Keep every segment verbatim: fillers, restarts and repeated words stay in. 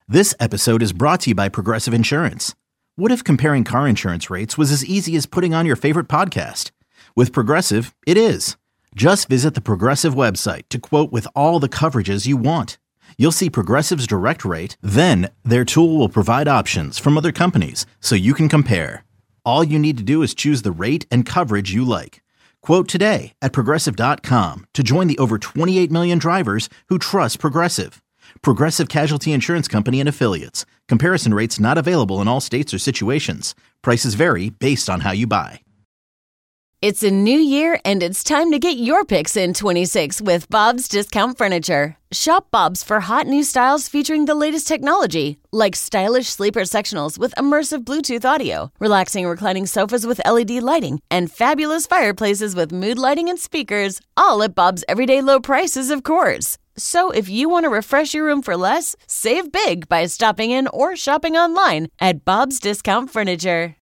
This episode is brought to you by Progressive Insurance. What if comparing car insurance rates was as easy as putting on your favorite podcast? With Progressive, it is. Just visit the Progressive website to quote with all the coverages you want. You'll see Progressive's direct rate, then their tool will provide options from other companies so you can compare. All you need to do is choose the rate and coverage you like. Quote today at Progressive dot com to join the over twenty-eight million drivers who trust Progressive. Progressive Casualty Insurance Company and Affiliates. Comparison rates not available in all states or situations. Prices vary based on how you buy. It's a new year, and it's time to get your picks in twenty-six with Bob's Discount Furniture. Shop Bob's for hot new styles featuring the latest technology, like stylish sleeper sectionals with immersive Bluetooth audio, relaxing reclining sofas with L E D lighting, and fabulous fireplaces with mood lighting and speakers, all at Bob's everyday low prices, of course. So if you want to refresh your room for less, save big by stopping in or shopping online at Bob's Discount Furniture.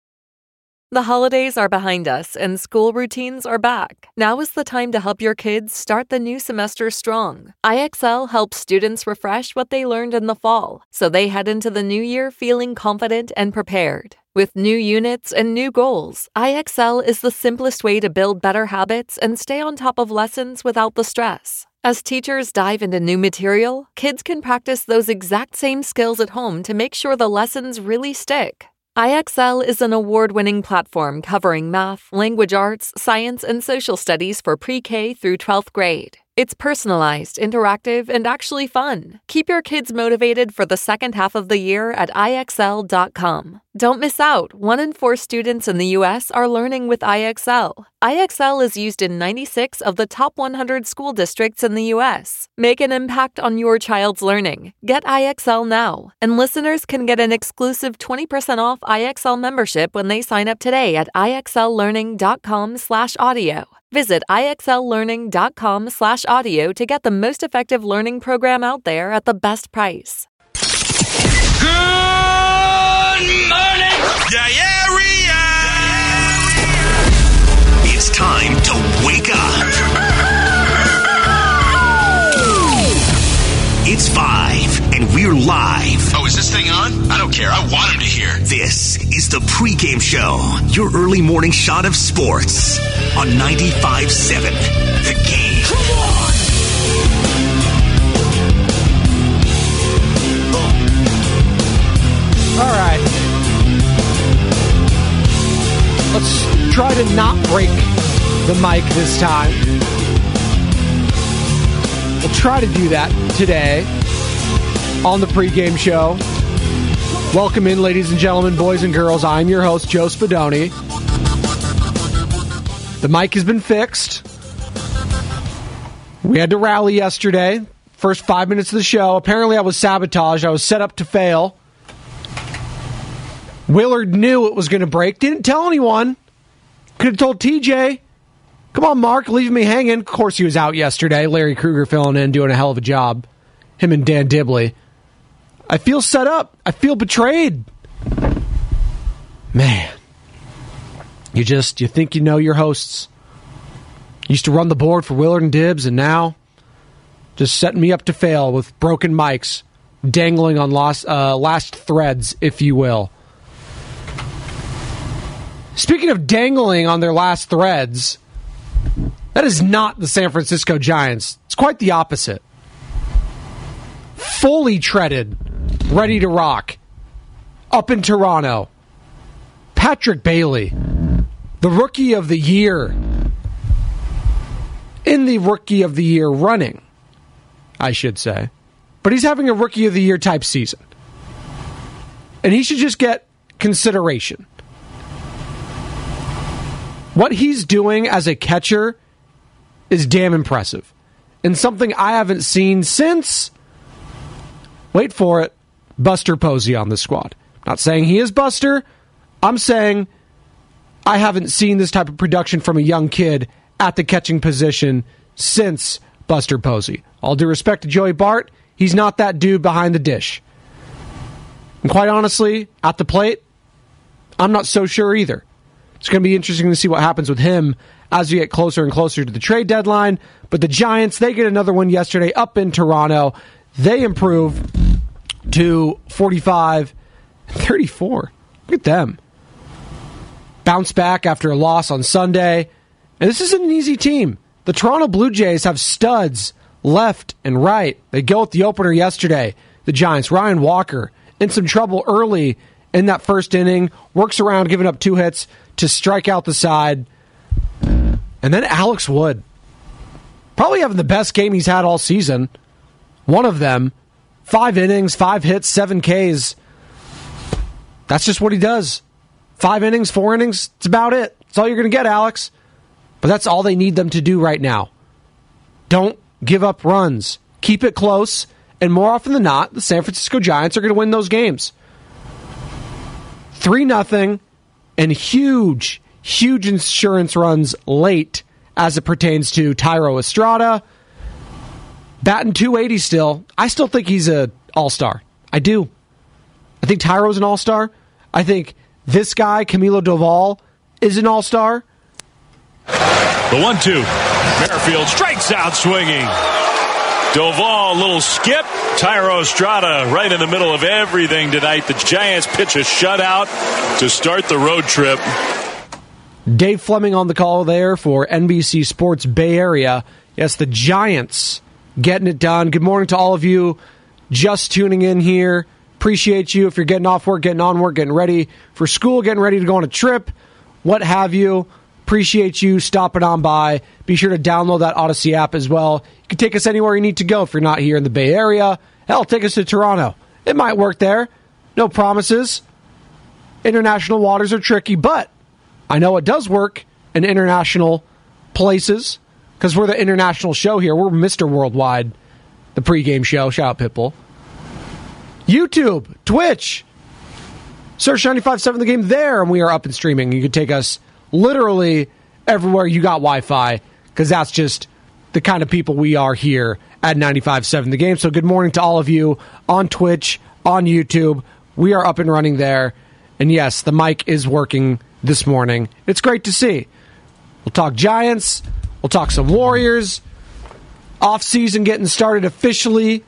The holidays are behind us and school routines are back. Now is the time to help your kids start the new semester strong. I X L helps students refresh what they learned in the fall, so they head into the new year feeling confident and prepared. With new units and new goals, I X L is the simplest way to build better habits and stay on top of lessons without the stress. As teachers dive into new material, kids can practice those exact same skills at home to make sure the lessons really stick. I X L is an award-winning platform covering math, language arts, science, and social studies for pre-K through twelfth grade. It's personalized, interactive, and actually fun. Keep your kids motivated for the second half of the year at I X L dot com. Don't miss out. One in four students in the U S are learning with I X L. I X L is used in ninety-six of the top one hundred school districts in the U S. Make an impact on your child's learning. Get I X L now. And listeners can get an exclusive twenty percent off I X L membership when they sign up today at I X L learning dot com slash audio. Visit I X L learning dot com slash audio to get the most effective learning program out there at the best price. Good morning, diarrhea! It's time to wake up. It's five, and we're live. Oh, is this thing on? I don't care. I want him to hear. This is the pregame show, your early morning shot of sports on ninety-five point seven. The Game. Come on! All right. Let's try to not break the mic this time. We'll try to do that today on the pregame show. Welcome in, ladies and gentlemen, boys and girls. I'm your host, Joe Spadoni. The mic has been fixed. We had to rally yesterday. First five minutes of the show. Apparently I was sabotaged. I was set up to fail. Willard knew it was going to break. Didn't tell anyone. Could have told T J. Come on, Mark, leave me hanging. Of course he was out yesterday. Larry Krueger filling in, doing a hell of a job. Him and Dan Dibley. I feel set up. I feel betrayed. Man. You just, you think you know your hosts. Used to run the board for Willard and Dibbs, and now just setting me up to fail with broken mics, dangling on last, uh, last threads, if you will. Speaking of dangling on their last threads, that is not the San Francisco Giants. It's quite the opposite. Fully treaded, ready to rock. Up in Toronto. Patrick Bailey, the Rookie of the Year. In the Rookie of the Year running, I should say. But he's having a Rookie of the Year type season. And he should just get consideration. What he's doing as a catcher is damn impressive. And something I haven't seen since, wait for it, Buster Posey on the squad. Not saying he is Buster. I'm saying I haven't seen this type of production from a young kid at the catching position since Buster Posey. All due respect to Joey Bart, he's not that dude behind the dish. And quite honestly, at the plate, I'm not so sure either. It's going to be interesting to see what happens with him as we get closer and closer to the trade deadline. But the Giants, they get another one yesterday up in Toronto. They improve to forty-five thirty-four. Look at them. Bounce back after a loss on Sunday. And this isn't an easy team. The Toronto Blue Jays have studs left and right. They go with the opener yesterday. The Giants, Ryan Walker, in some trouble early in that first inning. Works around giving up two hits to strike out the side. And then Alex Wood. Probably having the best game he's had all season. One of them. Five innings, five hits, seven Ks. That's just what he does. Five innings, four innings, it's about it. That's all you're going to get, Alex. But that's all they need them to do right now. Don't give up runs. Keep it close. And more often than not, the San Francisco Giants are going to win those games. three nothing and huge, huge insurance runs late as it pertains to Thairo Estrada. Batting two eighty still. I still think he's an all-star. I do. I think Tyro's an all-star. I think this guy, Camilo Doval, is an all-star. The one two. Merrifield strikes out swinging. Doval, little skip. Thairo Estrada right in the middle of everything tonight. The Giants pitch a shutout to start the road trip. Dave Fleming on the call there for N B C Sports Bay Area. Yes, the Giants getting it done. Good morning to all of you just tuning in here. Appreciate you if you're getting off work, getting on work, getting ready for school, getting ready to go on a trip, what have you. Appreciate you stopping on by. Be sure to download that Odyssey app as well. You can take us anywhere you need to go if you're not here in the Bay Area. Hell, take us to Toronto. It might work there. No promises. International waters are tricky, but I know it does work in international places because we're the international show here. We're Mister Worldwide, the pregame show. Shout out Pitbull. YouTube, Twitch. Search ninety-five point seven The Game there, and we are up and streaming. You can take us literally everywhere you got Wi-Fi, because that's just the kind of people we are here at ninety-five point seven The Game. So good morning to all of you on Twitch, on YouTube. We are up and running there. And yes, the mic is working this morning. It's great to see. We'll talk Giants. We'll talk some Warriors. Off-season getting started officially.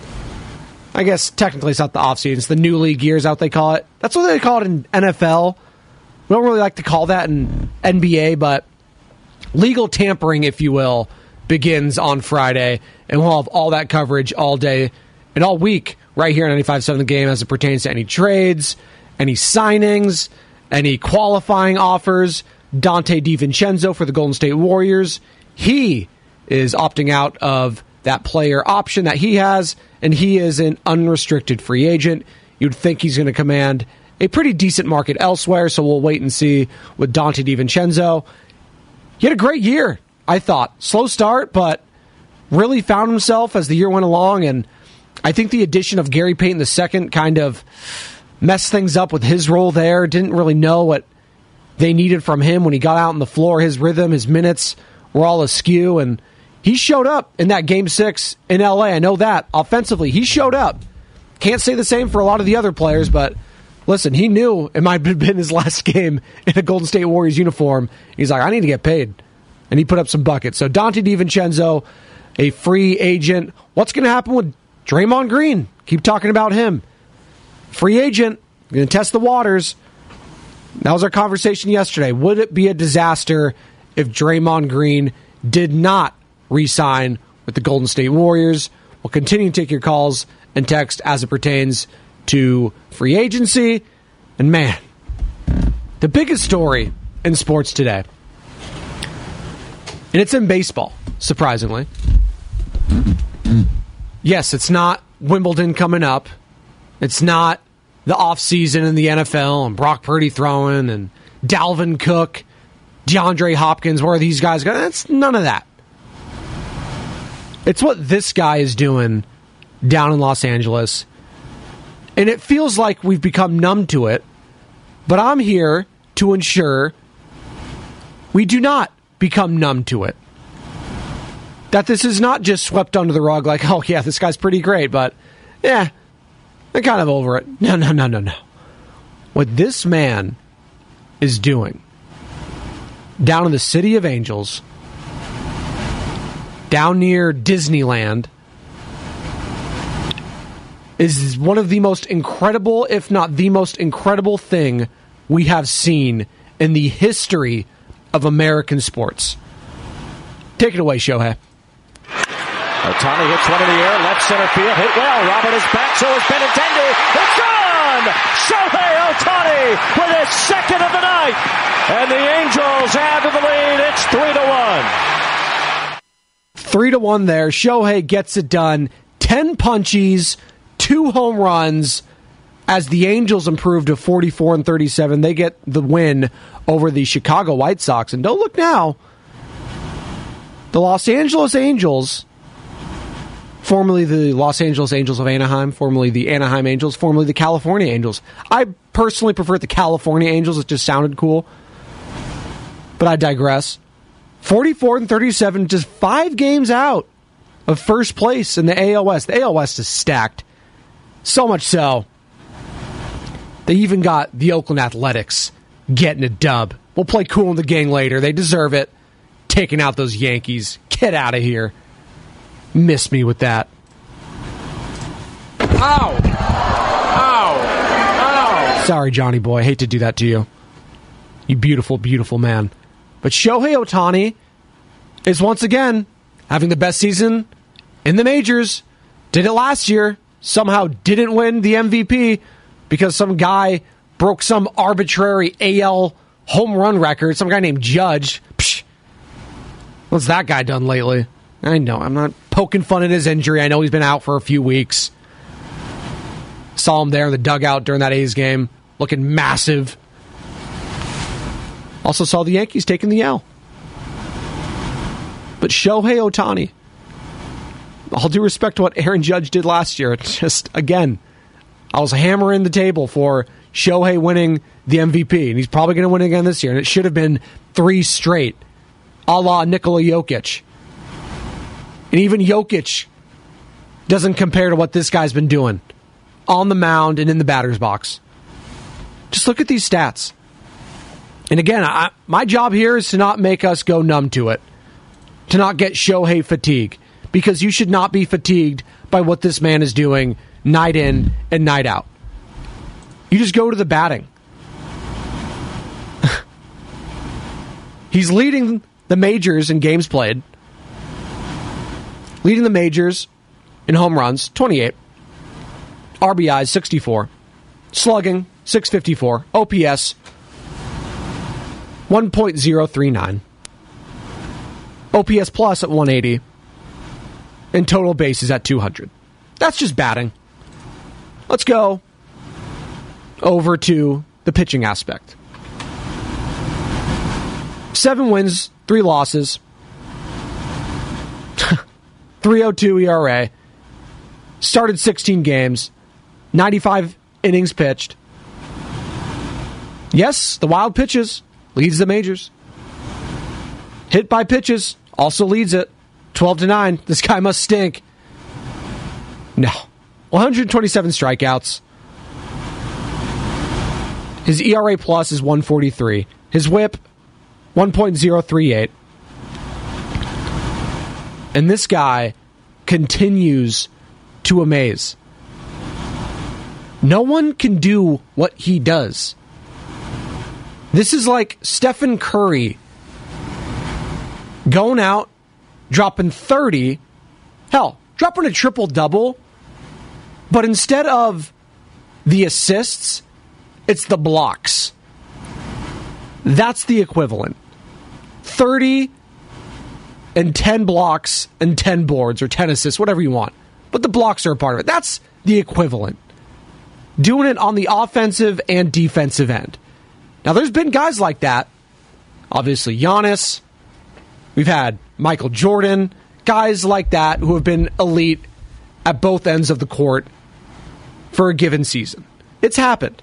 I guess technically it's not the off-season. It's the new league years out, they call it. That's what they call it in N F L. We don't really like to call that in N B A, but legal tampering, if you will, begins on Friday. And we'll have all that coverage all day and all week right here on ninety-five point seven The Game as it pertains to any trades, any signings, any qualifying offers. Dante DiVincenzo for the Golden State Warriors. He is opting out of that player option that he has, and he is an unrestricted free agent. You'd think he's going to command a pretty decent market elsewhere, so we'll wait and see with Dante DiVincenzo. He had a great year, I thought. Slow start, but really found himself as the year went along, and I think the addition of Gary Payton the Second kind of messed things up with his role there. Didn't really know what they needed from him when he got out on the floor. His rhythm, his minutes were all askew, and he showed up in that Game six in L A. I know that. Offensively, he showed up. Can't say the same for a lot of the other players, but listen, he knew it might have been his last game in a Golden State Warriors uniform. He's like, I need to get paid. And he put up some buckets. So Dante DiVincenzo, a free agent. What's going to happen with Draymond Green? Keep talking about him. Free agent, going to test the waters. That was our conversation yesterday. Would it be a disaster if Draymond Green did not re-sign with the Golden State Warriors? We'll continue to take your calls and text as it pertains to free agency. And man, the biggest story in sports today, and it's in baseball, surprisingly. Yes, it's not Wimbledon coming up. It's not the offseason in the N F L and Brock Purdy throwing and Dalvin Cook, DeAndre Hopkins, where are these guys going? It's none of that. It's what this guy is doing down in Los Angeles. And it feels like we've become numb to it. But I'm here to ensure we do not become numb to it. That this is not just swept under the rug like, oh yeah, this guy's pretty great, but yeah, I'm kind of over it. No, no, no, no, no. What this man is doing down in the City of Angels, down near Disneyland, is one of the most incredible, if not the most incredible thing we have seen in the history of American sports. Take it away, Shohei. Ohtani hits one in the air, left center field, hit well. Robert is back, so is Benintendi. It's gone! Shohei Ohtani with his second of the night. And the Angels add to the lead. It's three to one. Three to one there. Shohei gets it done. Ten punchies, two home runs. As the Angels improve to forty-four and thirty-seven, they get the win over the Chicago White Sox. And don't look now. The Los Angeles Angels, formerly the Los Angeles Angels of Anaheim, formerly the Anaheim Angels, formerly the California Angels. I personally prefer the California Angels. It just sounded cool. But I digress. forty-four and thirty-seven, just five games out of first place in the A L West. The A L West is stacked. So much so, they even got the Oakland Athletics getting a dub. We'll play Cool in the Gang later. They deserve it. Taking out those Yankees. Get out of here. Miss me with that. Ow! Ow! Ow! Sorry, Johnny boy. I hate to do that to you. You beautiful, beautiful man. But Shohei Ohtani is once again having the best season in the majors. Did it last year. Somehow didn't win the M V P because some guy broke some arbitrary A L home run record. Some guy named Judge. Psh. What's that guy done lately? I know. I'm not poking fun at his injury. I know he's been out for a few weeks. Saw him there in the dugout during that A's game, looking massive. Also saw the Yankees taking the L. But Shohei Ohtani, all due respect to what Aaron Judge did last year, it's just, again, I was hammering the table for Shohei winning the M V P, and he's probably going to win again this year, and it should have been three straight, a la Nikola Jokic. And even Jokic doesn't compare to what this guy's been doing on the mound and in the batter's box. Just look at these stats. And again, I, my job here is to not make us go numb to it, to not get Shohei fatigue, because you should not be fatigued by what this man is doing night in and night out. You just go to the batting. He's leading the majors in games played, leading the majors in home runs, twenty-eight, R B Is, sixty-four, slugging, six fifty-four, O P S, one point oh three nine, O P S plus at one eighty, and total bases at two hundred. That's just batting. Let's go over to the pitching aspect. Seven wins, three losses, three oh two E R A, started sixteen games, ninety-five innings pitched. Yes, the wild pitches, leads the majors. Hit by pitches, also leads it, twelve to nine. This guy must stink. No. one hundred twenty-seven strikeouts. His E R A plus is one forty-three. His whip, one point oh three eight. And this guy continues to amaze. No one can do what he does. This is like Stephen Curry going out, dropping thirty, hell, dropping a triple-double, but instead of the assists, it's the blocks. That's the equivalent. thirty and ten blocks and ten boards or ten assists, whatever you want. But the blocks are a part of it. That's the equivalent. Doing it on the offensive and defensive end. Now, there's been guys like that. Obviously, Giannis. We've had Michael Jordan. Guys like that who have been elite at both ends of the court for a given season. It's happened.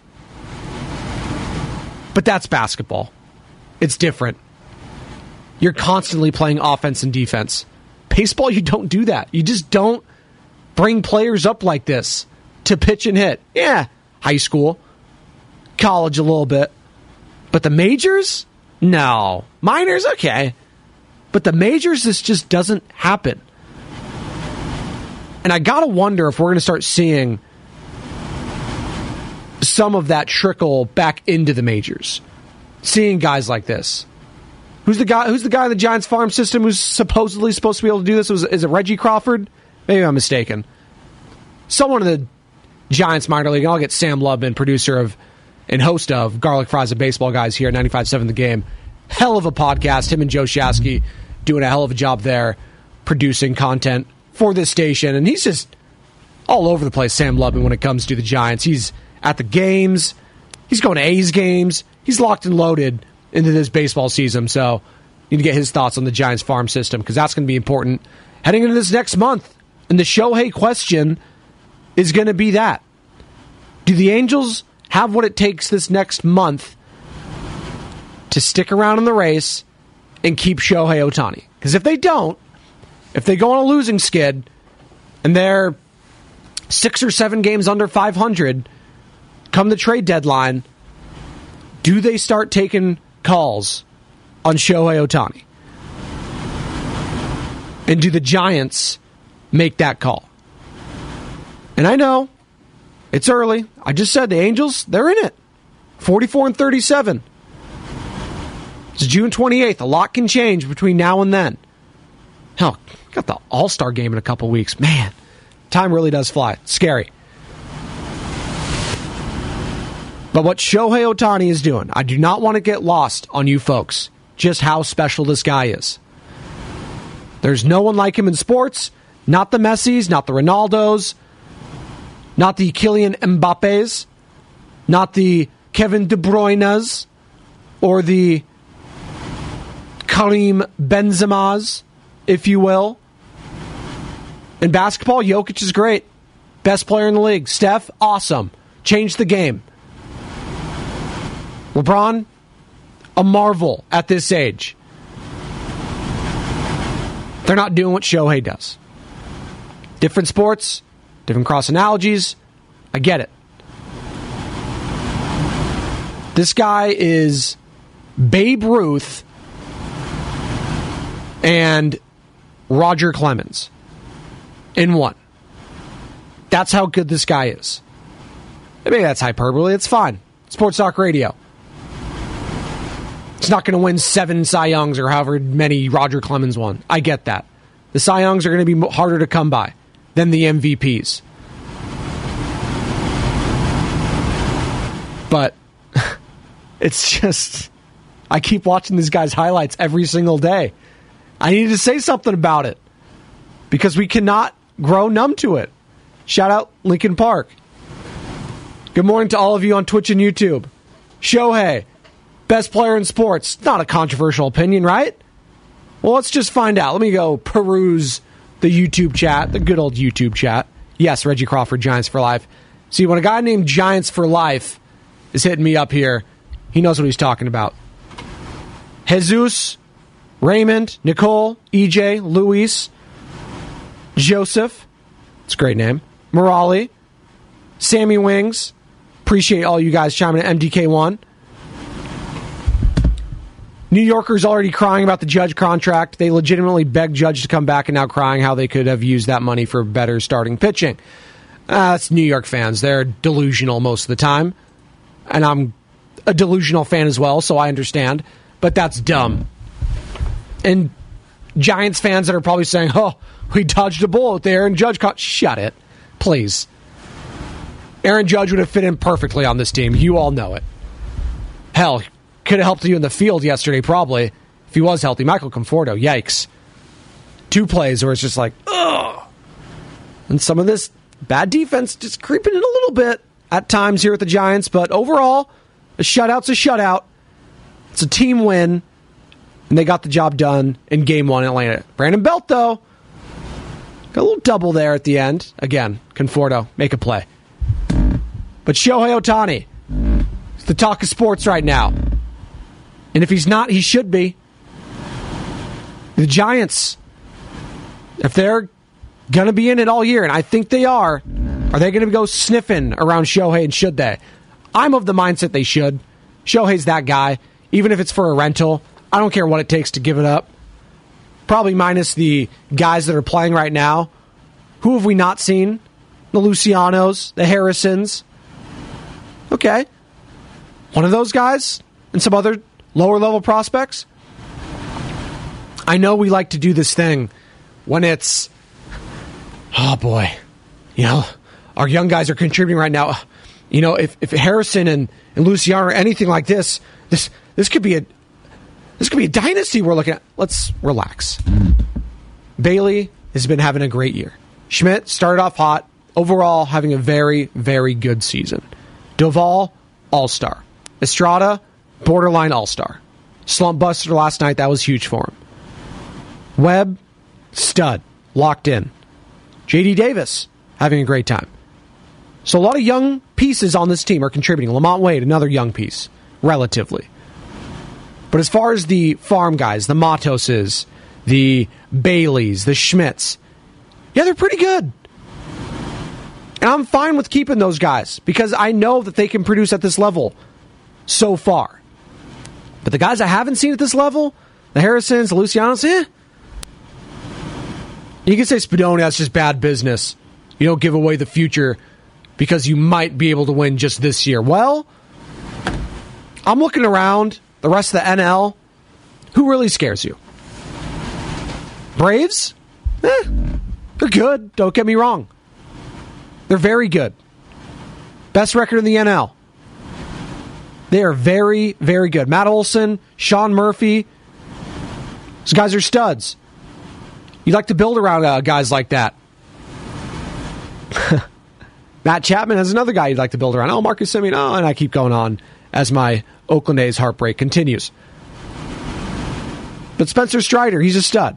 But that's basketball. It's different. You're constantly playing offense and defense. Baseball, you don't do that. You just don't bring players up like this to pitch and hit. Yeah, high school, college a little bit. But the majors? No. Minors? Okay. But the majors, this just doesn't happen. And I gotta wonder if we're going to start seeing some of that trickle back into the majors. Seeing guys like this. Who's the guy? Who's the guy in the Giants farm system who's supposedly supposed to be able to do this? Was, is it Reggie Crawford? Maybe I'm mistaken. Someone in the Giants minor league. And I'll get Sam Lubman, producer of and host of Garlic Fries and Baseball Guys here at ninety-five point seven The Game. Hell of a podcast. Him and Joe Shasky doing a hell of a job there, producing content for this station. And he's just all over the place, Sam Lubman, when it comes to the Giants. He's at the games. He's going to A's games. He's locked and loaded into this baseball season, so need to get his thoughts on the Giants farm system, because that's going to be important heading into this next month. And the Shohei question is going to be that. Do the Angels have what it takes this next month to stick around in the race and keep Shohei Ohtani? Because if they don't, if they go on a losing skid and they're six or seven games under five hundred come the trade deadline, do they start taking calls on Shohei Ohtani? And do the Giants make that call? And I know it's early. I just said the Angels, they're in it. forty-four and thirty-seven. It's June twenty-eighth. A lot can change between now and then. Hell, got the All-Star game in a couple weeks. Man, time really does fly. It's scary. But what Shohei Ohtani is doing, I do not want to get lost on you folks, just how special this guy is. There's no one like him in sports. Not the Messis, not the Ronaldos, not the Kylian Mbappes, not the Kevin De Bruynes, or the Karim Benzemas, if you will. In basketball, Jokic is great. Best player in the league. Steph, awesome. Changed the game. LeBron, a marvel at this age. They're not doing what Shohei does. Different sports, different cross analogies. I get it. This guy is Babe Ruth and Roger Clemens in one. That's how good this guy is. Maybe that's hyperbole. It's fine. Sports Talk Radio. It's not going to win seven Cy Youngs or however many Roger Clemens won. I get that. The Cy Youngs are going to be harder to come by than the M V Ps. But it's just, I keep watching these guys' highlights every single day. I need to say something about it because we cannot grow numb to it. Shout out Lincoln Park. Good morning to all of you on Twitch and YouTube. Shohei, best player in sports. Not a controversial opinion, right? Well, let's just find out. Let me go peruse the YouTube chat, the good old YouTube chat. Yes, Reggie Crawford, Giants for Life. See, when a guy named Giants for Life is hitting me up here, he knows what he's talking about. Jesus, Raymond, Nicole, E J, Luis, Joseph, it's a great name, Morali, Sammy Wings, appreciate all you guys chiming in, M D K one. New Yorkers already crying about the Judge contract. They legitimately begged Judge to come back and now crying how they could have used that money for better starting pitching. Uh, that's New York fans. They're delusional most of the time. And I'm a delusional fan as well, so I understand. But that's dumb. And Giants fans that are probably saying, oh, we dodged a bullet there and Judge caught. Shut it. Please. Aaron Judge would have fit in perfectly on this team. You all know it. Hell, could have helped you in the field yesterday, probably, if he was healthy. Michael Conforto, yikes. Two plays where it's just like, ugh. And some of this bad defense just creeping in a little bit at times here at the Giants. But overall, a shutout's a shutout. It's a team win. And they got the job done in game one in Atlanta. Brandon Belt, though, got a little double there at the end. Again, Conforto, make a play. But Shohei Ohtani, it's the talk of sports right now. And if he's not, he should be. The Giants, if they're going to be in it all year, and I think they are, are they going to go sniffing around Shohei, and should they? I'm of the mindset they should. Shohei's that guy. Even if it's for a rental, I don't care what it takes to give it up. Probably minus the guys that are playing right now. Who have we not seen? The Lucianos, the Harrisons. Okay, Okay. One of those guys and some other lower level prospects. I know we like to do this thing when it's, oh boy, you know, our young guys are contributing right now. You know, if, if Harrison and, and Luciano are anything like this, this this could be a this could be a dynasty we're looking at. Let's relax. Bailey has been having a great year. Schmidt started off hot. Overall, having a very, very good season. Doval, all-star. Estrada, borderline all-star. Slump buster last night. That was huge for him. Webb, stud. Locked in. J D Davis, having a great time. So a lot of young pieces on this team are contributing. Lamont Wade, another young piece, relatively. But as far as the farm guys, the Matoses, the Baileys, the Schmitz, yeah, they're pretty good. And I'm fine with keeping those guys because I know that they can produce at this level so far. But the guys I haven't seen at this level, the Harrisons, the Lucianos, eh. You can say Spadoni, that's just bad business. You don't give away the future because you might be able to win just this year. Well, I'm looking around the rest of the N L. Who really scares you? Braves? Eh, they're good. Don't get me wrong. They're very good. Best record in the N L. They are very, very good. Matt Olson, Sean Murphy. These guys are studs. You like to build around uh, guys like that. Matt Chapman has another guy you'd like to build around. Oh, Marcus Semien. Oh, and I keep going on as my Oakland A's heartbreak continues. But Spencer Strider, he's a stud.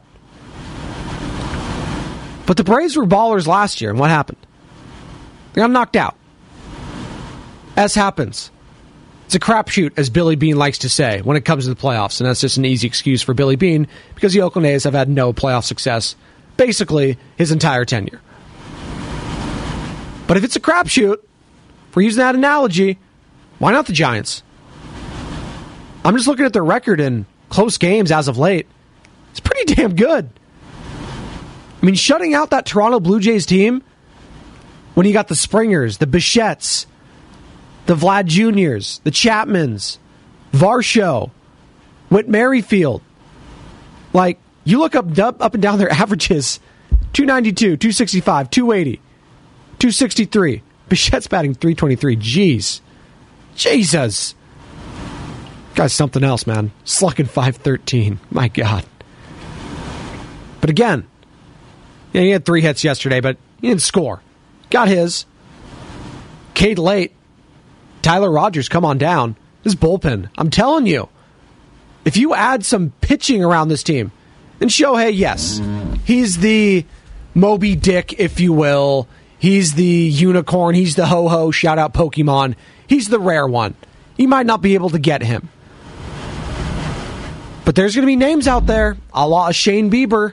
But the Braves were ballers last year, and what happened? They got knocked out. As happens. It's a crapshoot, as Billy Beane likes to say, when it comes to the playoffs, and that's just an easy excuse for Billy Beane, because the Oakland A's have had no playoff success, basically, his entire tenure. But if it's a crapshoot, if we're using that analogy, why not the Giants? I'm just looking at their record in close games as of late. It's pretty damn good. I mean, shutting out that Toronto Blue Jays team, when you got the Springers, the Bichettes, the Vlad Juniors, the Chapmans, Varsho, Whit Merrifield. Like, you look up up and down their averages, two ninety-two, two sixty-five, two eighty, two sixty-three. Bichette's batting three twenty-three. Jeez. Jesus. Guy's something else, man. Slugging five thirteen. My God. But again, yeah, he had three hits yesterday, but he didn't score. Got his. Cade late. Tyler Rogers, come on down. This bullpen, I'm telling you, if you add some pitching around this team, and Shohei, yes, he's the Moby Dick, if you will. He's the unicorn. He's the ho-ho, shout out Pokemon. He's the rare one. You might not be able to get him. But there's going to be names out there, a la Shane Bieber,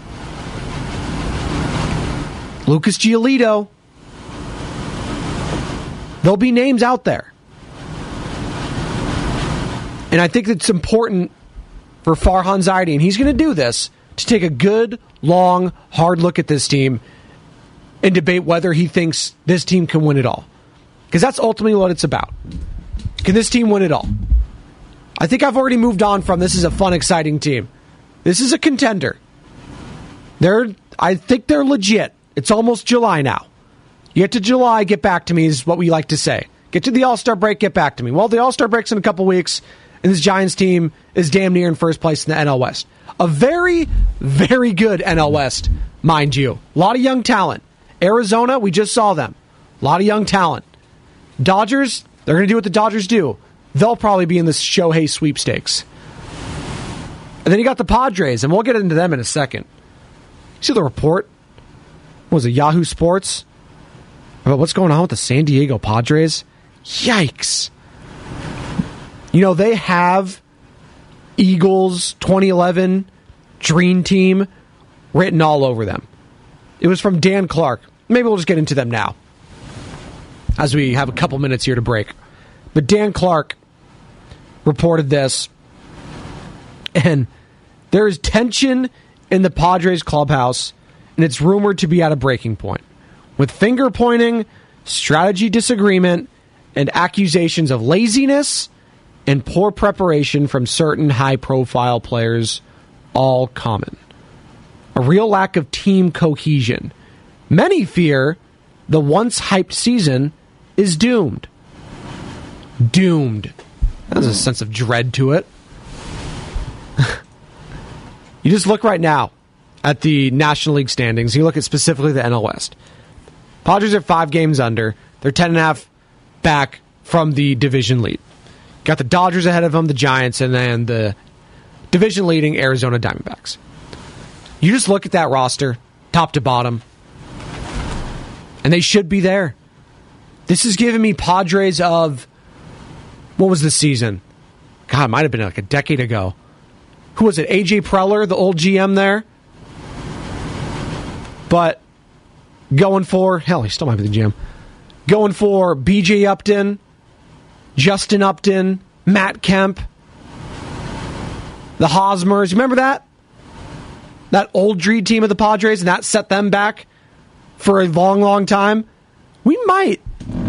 Lucas Giolito. There'll be names out there. And I think it's important for Farhan Zaidi, and he's going to do this, to take a good, long, hard look at this team and debate whether he thinks this team can win it all. Because that's ultimately what it's about. Can this team win it all? I think I've already moved on from this is a fun, exciting team. This is a contender. They're, I think they're legit. It's almost July now. You get to July, get back to me is what we like to say. Get to the All-Star break, get back to me. Well, the All-Star break's in a couple weeks, and this Giants team is damn near in first place in the N L West. A very, very good N L West, mind you. A lot of young talent. Arizona, we just saw them. A lot of young talent. Dodgers, they're going to do what the Dodgers do. They'll probably be in the Shohei sweepstakes. And then you got the Padres, and we'll get into them in a second. See the report? What was it, Yahoo Sports? About what's going on with the San Diego Padres? Yikes. You know, they have Eagles twenty eleven Dream Team written all over them. It was from Dan Clark. Maybe we'll just get into them now, as we have a couple minutes here to break. But Dan Clark reported this, and there is tension in the Padres clubhouse, and it's rumored to be at a breaking point, with finger pointing, strategy disagreement, and accusations of laziness and poor preparation from certain high-profile players, all common. A real lack of team cohesion. Many fear the once-hyped season is doomed. Doomed. There's a sense of dread to it. You just look right now at the National League standings. You look at specifically the N L West. Padres are five games under. They're ten and a half back from the division lead. Got the Dodgers ahead of them, the Giants, and then the division-leading Arizona Diamondbacks. You just look at that roster, top to bottom, and they should be there. This is giving me Padres of, what was the season? God, it might have been like a decade ago. Who was it? A J Preller, the old G M there? But going for, hell, he still might be the G M. Going for B J Upton, Justin Upton, Matt Kemp, the Hosmers. Remember that? That old Dream team of the Padres, and that set them back for a long, long time. We might.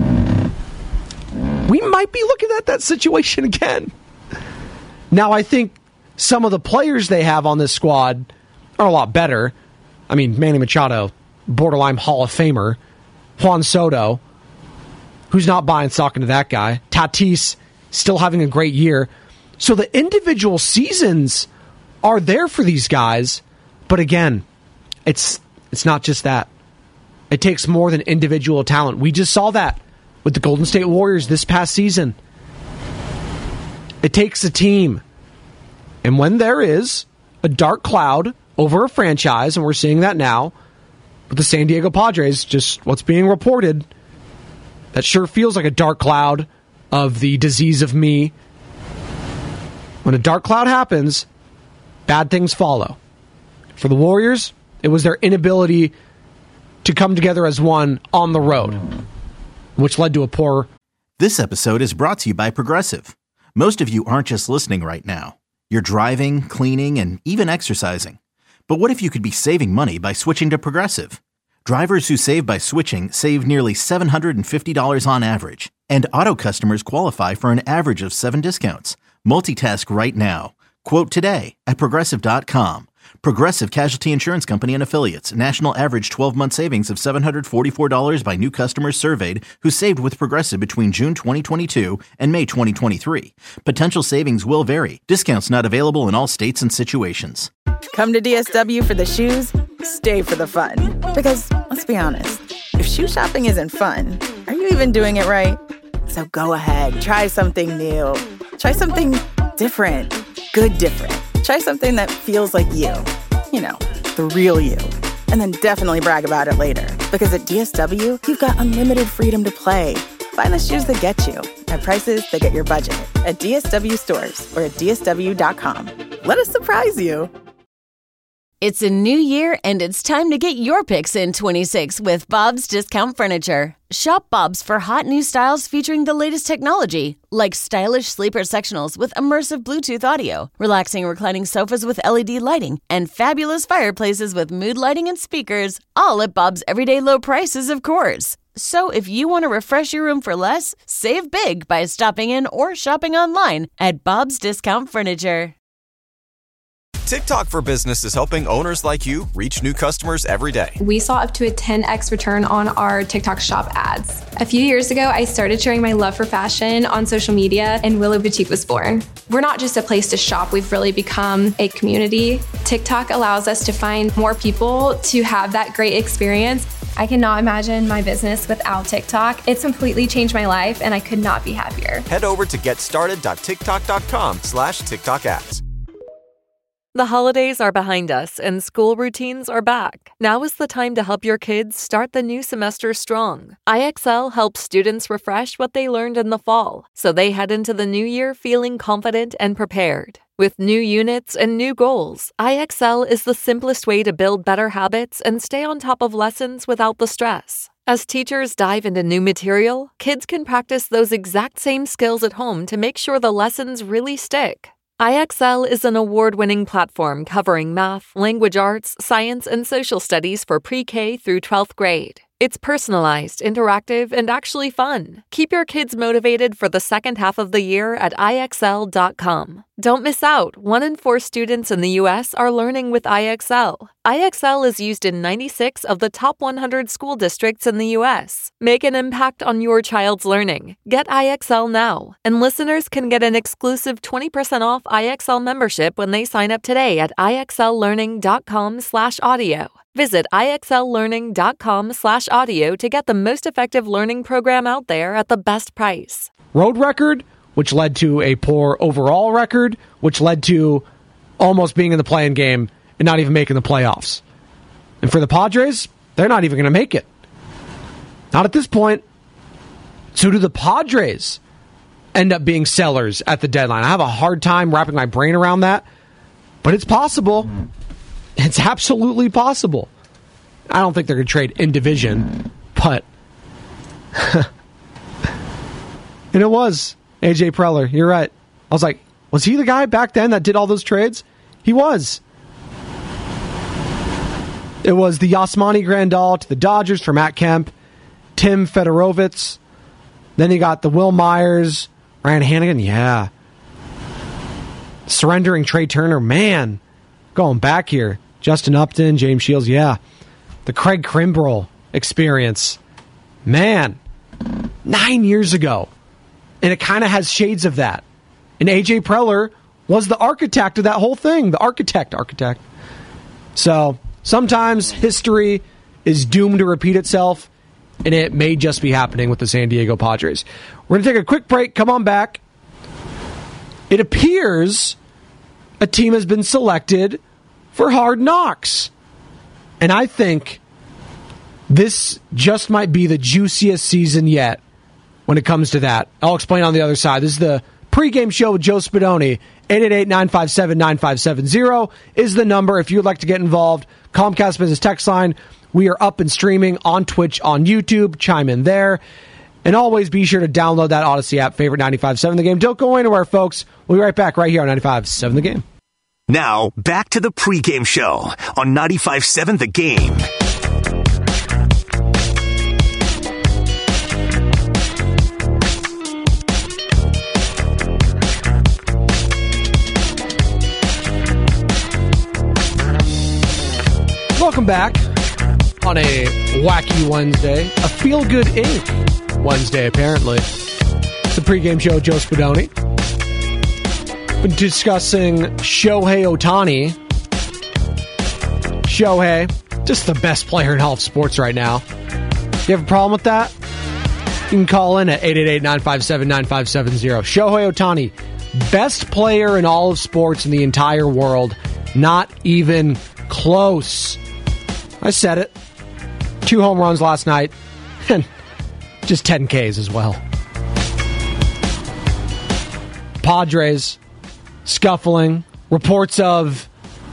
We might be looking at that situation again. Now, I think some of the players they have on this squad are a lot better. I mean, Manny Machado, borderline Hall of Famer. Juan Soto, who's not buying stock into that guy. Tatis, still having a great year. So the individual seasons are there for these guys. But again, it's it's not just that. It takes more than individual talent. We just saw that with the Golden State Warriors this past season. It takes a team. And when there is a dark cloud over a franchise, and we're seeing that now with the San Diego Padres, just what's being reported, that sure feels like a dark cloud of the disease of me. When a dark cloud happens, bad things follow. For the Warriors, it was their inability to come together as one on the road, which led to a poor... This episode is brought to you by Progressive. Most of you aren't just listening right now. You're driving, cleaning, and even exercising. But what if you could be saving money by switching to Progressive? Drivers who save by switching save nearly seven hundred fifty dollars on average. And auto customers qualify for an average of seven discounts. Multitask right now. Quote today at Progressive dot com. Progressive Casualty Insurance Company and Affiliates. National average twelve-month savings of seven hundred forty-four dollars by new customers surveyed who saved with Progressive between June twenty twenty-two and May twenty twenty-three. Potential savings will vary. Discounts not available in all states and situations. Come to D S W for the shoes, stay for the fun. Because, let's be honest, if shoe shopping isn't fun, are you even doing it right? So go ahead, try something new. Try something different. Good different. Try something that feels like you. You know, the real you. And then definitely brag about it later. Because at D S W, you've got unlimited freedom to play. Find the shoes that get you at prices that get your budget at D S W stores or at D S W dot com. Let us surprise you. It's a new year, and it's time to get your picks in twenty-six with Bob's Discount Furniture. Shop Bob's for hot new styles featuring the latest technology, like stylish sleeper sectionals with immersive Bluetooth audio, relaxing reclining sofas with L E D lighting, and fabulous fireplaces with mood lighting and speakers, all at Bob's everyday low prices, of course. So if you want to refresh your room for less, save big by stopping in or shopping online at Bob's Discount Furniture. TikTok for Business is helping owners like you reach new customers every day. We saw up to a ten x return on our TikTok shop ads. A few years ago, I started sharing my love for fashion on social media, and Willow Boutique was born. We're not just a place to shop, we've really become a community. TikTok allows us to find more people to have that great experience. I cannot imagine my business without TikTok. It's completely changed my life, and I could not be happier. Head over to getstarted.tiktok.com slash TikTok ads. The holidays are behind us and school routines are back. Now is the time to help your kids start the new semester strong. I X L helps students refresh what they learned in the fall, so they head into the new year feeling confident and prepared. With new units and new goals, I X L is the simplest way to build better habits and stay on top of lessons without the stress. As teachers dive into new material, kids can practice those exact same skills at home to make sure the lessons really stick. I X L is an award-winning platform covering math, language arts, science, and social studies for pre-K through twelfth grade. It's personalized, interactive, and actually fun. Keep your kids motivated for the second half of the year at I X L dot com. Don't miss out. One in four students in the U S are learning with I X L. I X L is used in ninety-six of the top one hundred school districts in the U S. Make an impact on your child's learning. Get I X L now. And listeners can get an exclusive twenty percent off I X L membership when they sign up today at I X L learning dot com slash audio. Visit I X L learning dot com slash audio to get the most effective learning program out there at the best price. Road record, which led to a poor overall record, which led to almost being in the play-in game and not even making the playoffs. And for the Padres, they're not even going to make it. Not at this point. So do the Padres end up being sellers at the deadline? I have a hard time wrapping my brain around that, but it's possible. It's absolutely possible. I don't think they're going to trade in division, but and it was A J Preller. You're right. I was like, was he the guy back then that did all those trades? He was. It was the Yasmani Grandal to the Dodgers for Matt Kemp, Tim Fedorovitz. Then you got the Will Myers, Ryan Hannigan. Yeah. Surrendering Trey Turner. Man. Going back here, Justin Upton, James Shields, yeah. The Craig Kimbrell experience. Man, nine years ago. And it kind of has shades of that. And A J Preller was the architect of that whole thing. The architect, architect. So, sometimes history is doomed to repeat itself, and it may just be happening with the San Diego Padres. We're going to take a quick break. Come on back. It appears a team has been selected for Hard Knocks. And I think this just might be the juiciest season yet when it comes to that. I'll explain on the other side. This is the pregame show with Joe Spadoni. eight eight eight, nine five seven, nine five seven zero is the number if you'd like to get involved. Comcast Business Text Line. We are up and streaming on Twitch, on YouTube. Chime in there. And always be sure to download that Odyssey app, favorite ninety-five point seven The Game. Don't go anywhere, folks. We'll be right back right here on ninety-five point seven The Game. Now, back to the pregame show on ninety-five point seven The Game. Welcome back on a wacky Wednesday, a feel-good ink Wednesday, apparently. It's the pregame show, Joe Spadoni. Been discussing Shohei Ohtani. Shohei, just the best player in all of sports right now. You have a problem with that? You can call in at eight eight eight, nine five seven, nine five seven zero. Shohei Ohtani, best player in all of sports in the entire world. Not even close. I said it. Two home runs last night, and just ten Ks as well. Padres scuffling. Reports of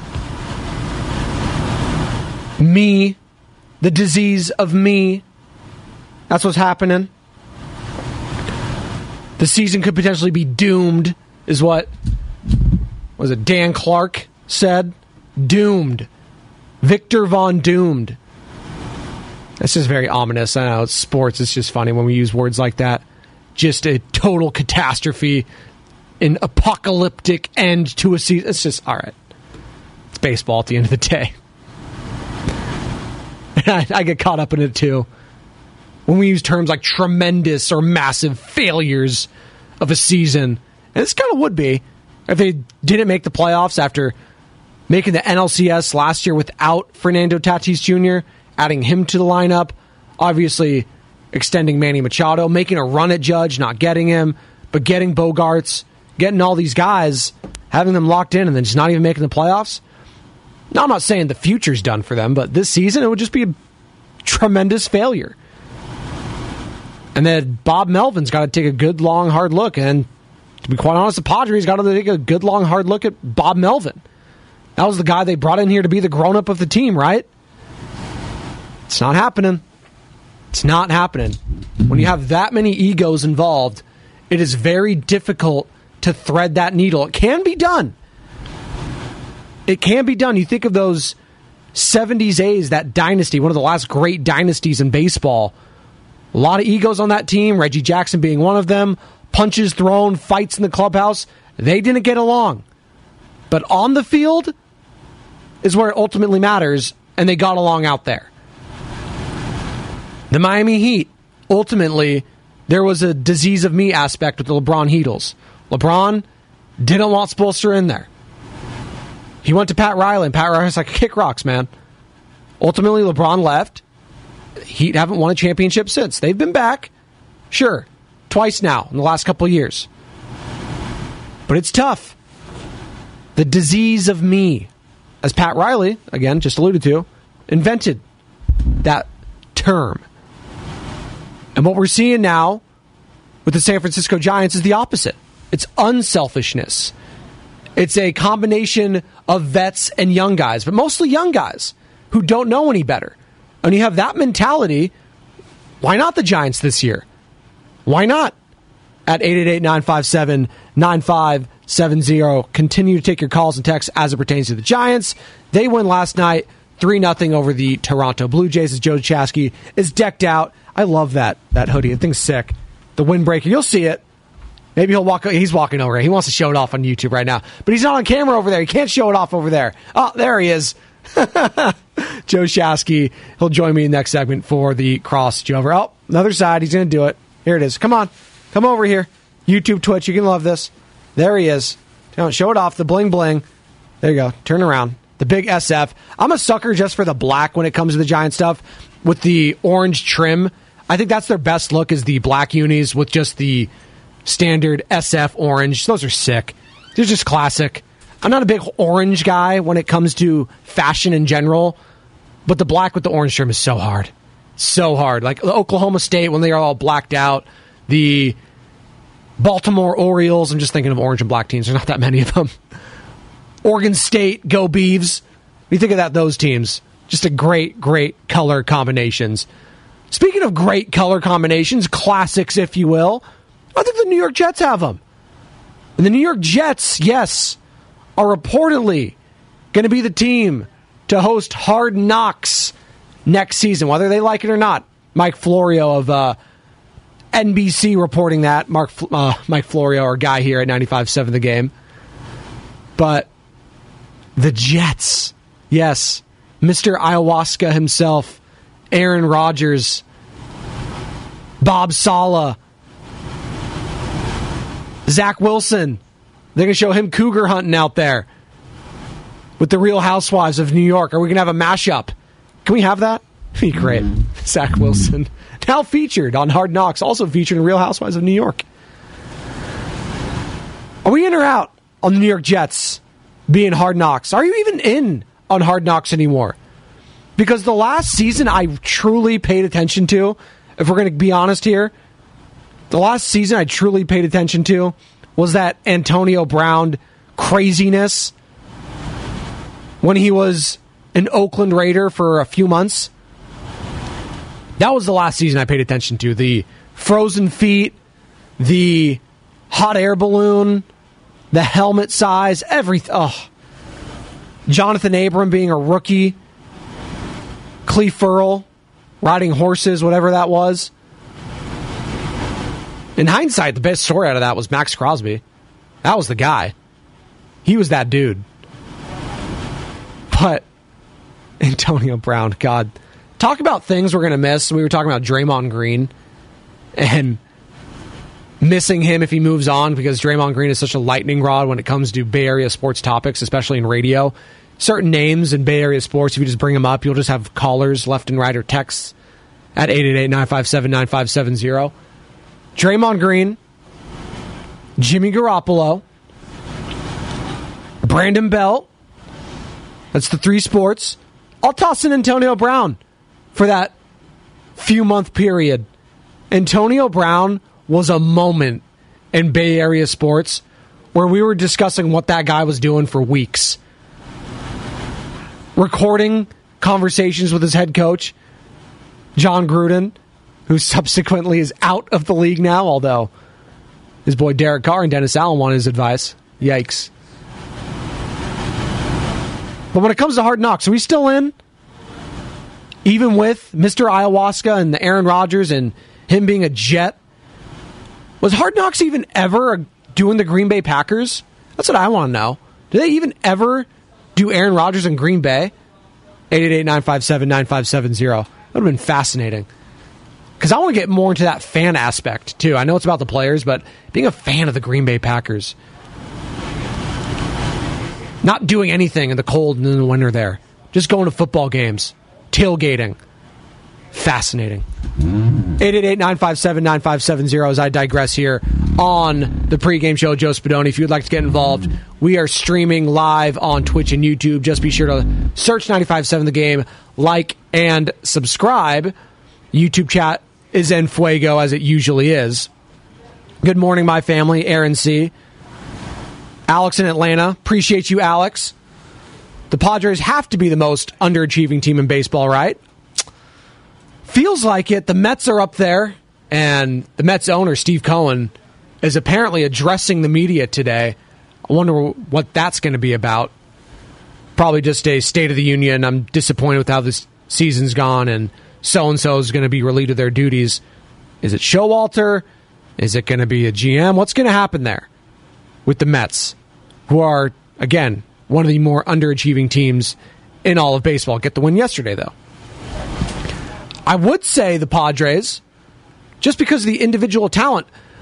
me, the disease of me. That's what's happening. The season could potentially be doomed, is what was it Dan Clark said? Doomed. Victor Von Doomed. That's just very ominous. I know it's sports. It's just funny when we use words like that. Just a total catastrophe, an apocalyptic end to a season. It's just, all right. It's baseball at the end of the day. I, I get caught up in it too. When we use terms like tremendous or massive failures of a season, and this kind of would be if they didn't make the playoffs after making the N L C S last year without Fernando Tatis Junior, adding him to the lineup, obviously extending Manny Machado, making a run at Judge, not getting him, but getting Bogarts, getting all these guys, having them locked in, and then just not even making the playoffs. Now, I'm not saying the future's done for them, but this season it would just be a tremendous failure. And then Bob Melvin's got to take a good, long, hard look, and to be quite honest, the Padres got to take a good, long, hard look at Bob Melvin. That was the guy they brought in here to be the grown-up of the team, right? It's not happening. It's not happening. When you have that many egos involved, it is very difficult to thread that needle. It can be done. It can be done. You think of those seventies A's, that dynasty, one of the last great dynasties in baseball. A lot of egos on that team, Reggie Jackson being one of them. Punches thrown, fights in the clubhouse. They didn't get along. But on the field is where it ultimately matters, and they got along out there. The Miami Heat, ultimately, there was a disease of me aspect with the LeBron Heatles. LeBron didn't want Spoelstra in there. He went to Pat Riley, and Pat Riley's like, kick rocks, man. Ultimately, LeBron left. Heat haven't won a championship since. They've been back, sure, twice now in the last couple of years. But it's tough. The disease of me, as Pat Riley, again, just alluded to, invented that term. And what we're seeing now with the San Francisco Giants is the opposite. It's unselfishness. It's a combination of vets and young guys, but mostly young guys who don't know any better. And you have that mentality, why not the Giants this year? Why not? At eight eight eight, nine five seven, nine five seven zero. Continue to take your calls and texts as it pertains to the Giants. They win last night, three nothing over the Toronto Blue Jays as Joe Chasky is decked out. I love that that hoodie. The thing's sick. The windbreaker. You'll see it. Maybe he'll walk. He's walking over. He wants to show it off on YouTube right now. But he's not on camera over there. He can't show it off over there. Oh, there he is. Joe Shasky. He'll join me in the next segment for the crossover. Oh, another side. He's going to do it. Here it is. Come on. Come over here. YouTube, Twitch. You can love this. There he is. Show it off. The bling bling. There you go. Turn around. The big S F. I'm a sucker just for the black when it comes to the Giant stuff. With the orange trim. I think that's their best look is the black unis with just the standard S F orange. Those are sick. They're just classic. I'm not a big orange guy when it comes to fashion in general, but the black with the orange trim is so hard. So hard. Like Oklahoma State when they are all blacked out. The Baltimore Orioles, I'm just thinking of orange and black teams. There's not that many of them. Oregon State, go Beavs. When you think of that, those teams, just a great, great color combinations. Speaking of great color combinations, classics, if you will, I think the New York Jets have them. And the New York Jets, yes, are reportedly going to be the team to host Hard Knocks next season, whether they like it or not. Mike Florio of uh, N B C reporting that. Mark uh, Mike Florio, our guy here at ninety-five point seven The Game. But the Jets, yes, Mister Ayahuasca himself, Aaron Rodgers, Bob Saleh, Zach Wilson. They're going to show him cougar hunting out there with the Real Housewives of New York. Are we going to have a mashup? Can we have that? That'd be great. Mm. Zach Wilson. Now featured on Hard Knocks, also featured in Real Housewives of New York. Are we in or out on the New York Jets being Hard Knocks? Are you even in on Hard Knocks anymore? Because the last season I truly paid attention to, if we're going to be honest here, the last season I truly paid attention to was that Antonio Brown craziness when he was an Oakland Raider for a few months. That was the last season I paid attention to. The frozen feet, the hot air balloon, the helmet size, everything. Oh. Jonathan Abram being a rookie. Cleve Ferrell riding horses, whatever that was. In hindsight, the best story out of that was Max Crosby. That was the guy. He was that dude. But Antonio Brown, God. Talk about things we're going to miss. We were talking about Draymond Green and missing him if he moves on because Draymond Green is such a lightning rod when it comes to Bay Area sports topics, especially in radio. Certain names in Bay Area sports, if you just bring them up, you'll just have callers left and right or texts at eight eight eight, nine five seven, nine five seven zero. Draymond Green, Jimmy Garoppolo, Brandon Belt. That's the three sports. I'll toss in Antonio Brown for that few month period. Antonio Brown was a moment in Bay Area sports where we were discussing what that guy was doing for weeks. Recording conversations with his head coach, John Gruden, who subsequently is out of the league now, although his boy Derek Carr and Dennis Allen wanted his advice. Yikes. But when it comes to Hard Knocks, are we still in? Even with Mister Ayahuasca and the Aaron Rodgers and him being a Jet? Was Hard Knocks even ever doing the Green Bay Packers? That's what I want to know. Do they even ever do Aaron Rodgers in Green Bay? eight eight eight, nine five seven, nine five seven zero. That would have been fascinating. Because I want to get more into that fan aspect, too. I know it's about the players, but being a fan of the Green Bay Packers. Not doing anything in the cold and in the winter there. Just going to football games. Tailgating. Fascinating. eight eight eight, nine five seven, nine five seven zero as I digress here on the pregame show. Joe Spadoni, if you'd like to get involved, we are streaming live on Twitch and YouTube. Just be sure to search ninety-five point seven The Game, like, and subscribe. YouTube chat is en fuego, as it usually is. Good morning, my family. Aaron C. Alex in Atlanta. Appreciate you, Alex. The Padres have to be the most underachieving team in baseball, right? Feels like it. The Mets are up there, and the Mets owner, Steve Cohen, is apparently addressing the media today. I wonder what that's going to be about. Probably just a State of the Union. I'm disappointed with how this season's gone, and so-and-so is going to be relieved of their duties. Is it Showalter? Is it going to be a G M? What's going to happen there with the Mets, who are, again, one of the more underachieving teams in all of baseball? Get the win yesterday, though. I would say the Padres, just because of the individual talent.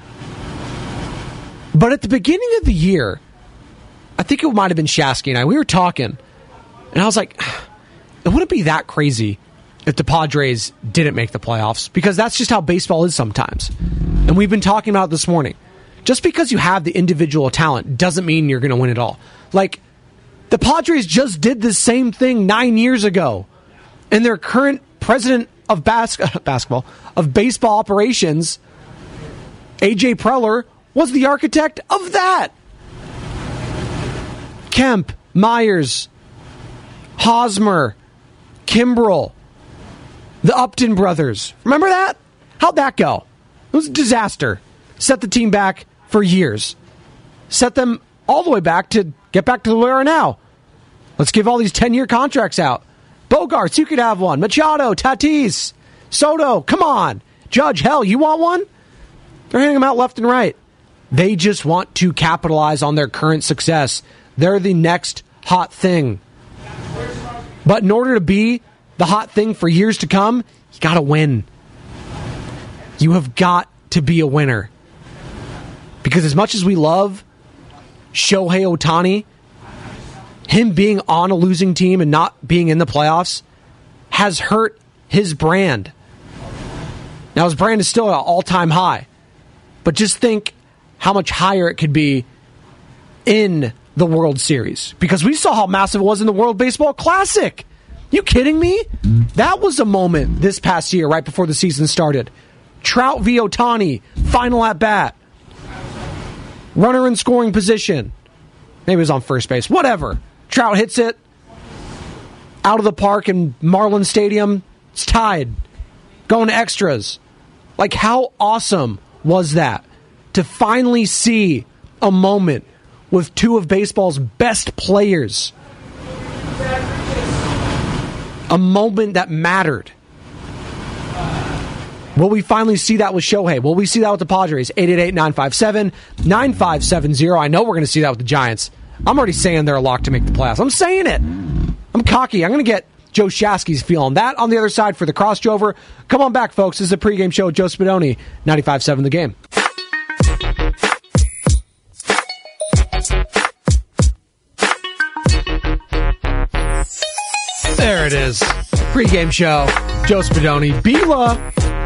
But at the beginning of the year, I think it might have been Shasky and I, we were talking, and I was like, it wouldn't be that crazy if the Padres didn't make the playoffs, because that's just how baseball is sometimes. And we've been talking about it this morning. Just because you have the individual talent doesn't mean you're going to win it all. Like, the Padres just did the same thing nine years ago, and their current president of bas- basketball, of baseball operations, A J Preller, was the architect of that. Kemp, Myers, Hosmer, Kimbrell, the Upton brothers. Remember that? How'd that go? It was a disaster. Set the team back for years. Set them all the way back to get back to where we are now. Let's give all these ten-year contracts out. Bogarts, you could have one. Machado, Tatis, Soto, come on. Judge, hell, you want one? They're handing them out left and right. They just want to capitalize on their current success. They're the next hot thing. But in order to be the hot thing for years to come, you got to win. You have got to be a winner. Because as much as we love Shohei Ohtani, him being on a losing team and not being in the playoffs has hurt his brand. Now, his brand is still at an all-time high. But just think how much higher it could be in the World Series. Because we saw how massive it was in the World Baseball Classic. You kidding me? That was a moment this past year, right before the season started. Trout v. Ohtani, final at bat. Runner in scoring position. Maybe it was on first base. Whatever. Trout hits it out of the park in Marlins Stadium. It's tied. Going to extras. Like, how awesome was that? To finally see a moment with two of baseball's best players. A moment that mattered. Will we finally see that with Shohei? Will we see that with the Padres? eight eight eight, nine five seven, nine five seven zero. I know we're going to see that with the Giants. I'm already saying they're a lock to make the playoffs. I'm saying it. I'm cocky. I'm going to get Joe Shasky's feeling that on the other side for the Cross Drover. Come on back, folks. This is a pregame show with Joe Spadoni, ninety-five point seven The Game. There it is. Pre-game show. Joe Spadoni. Bila.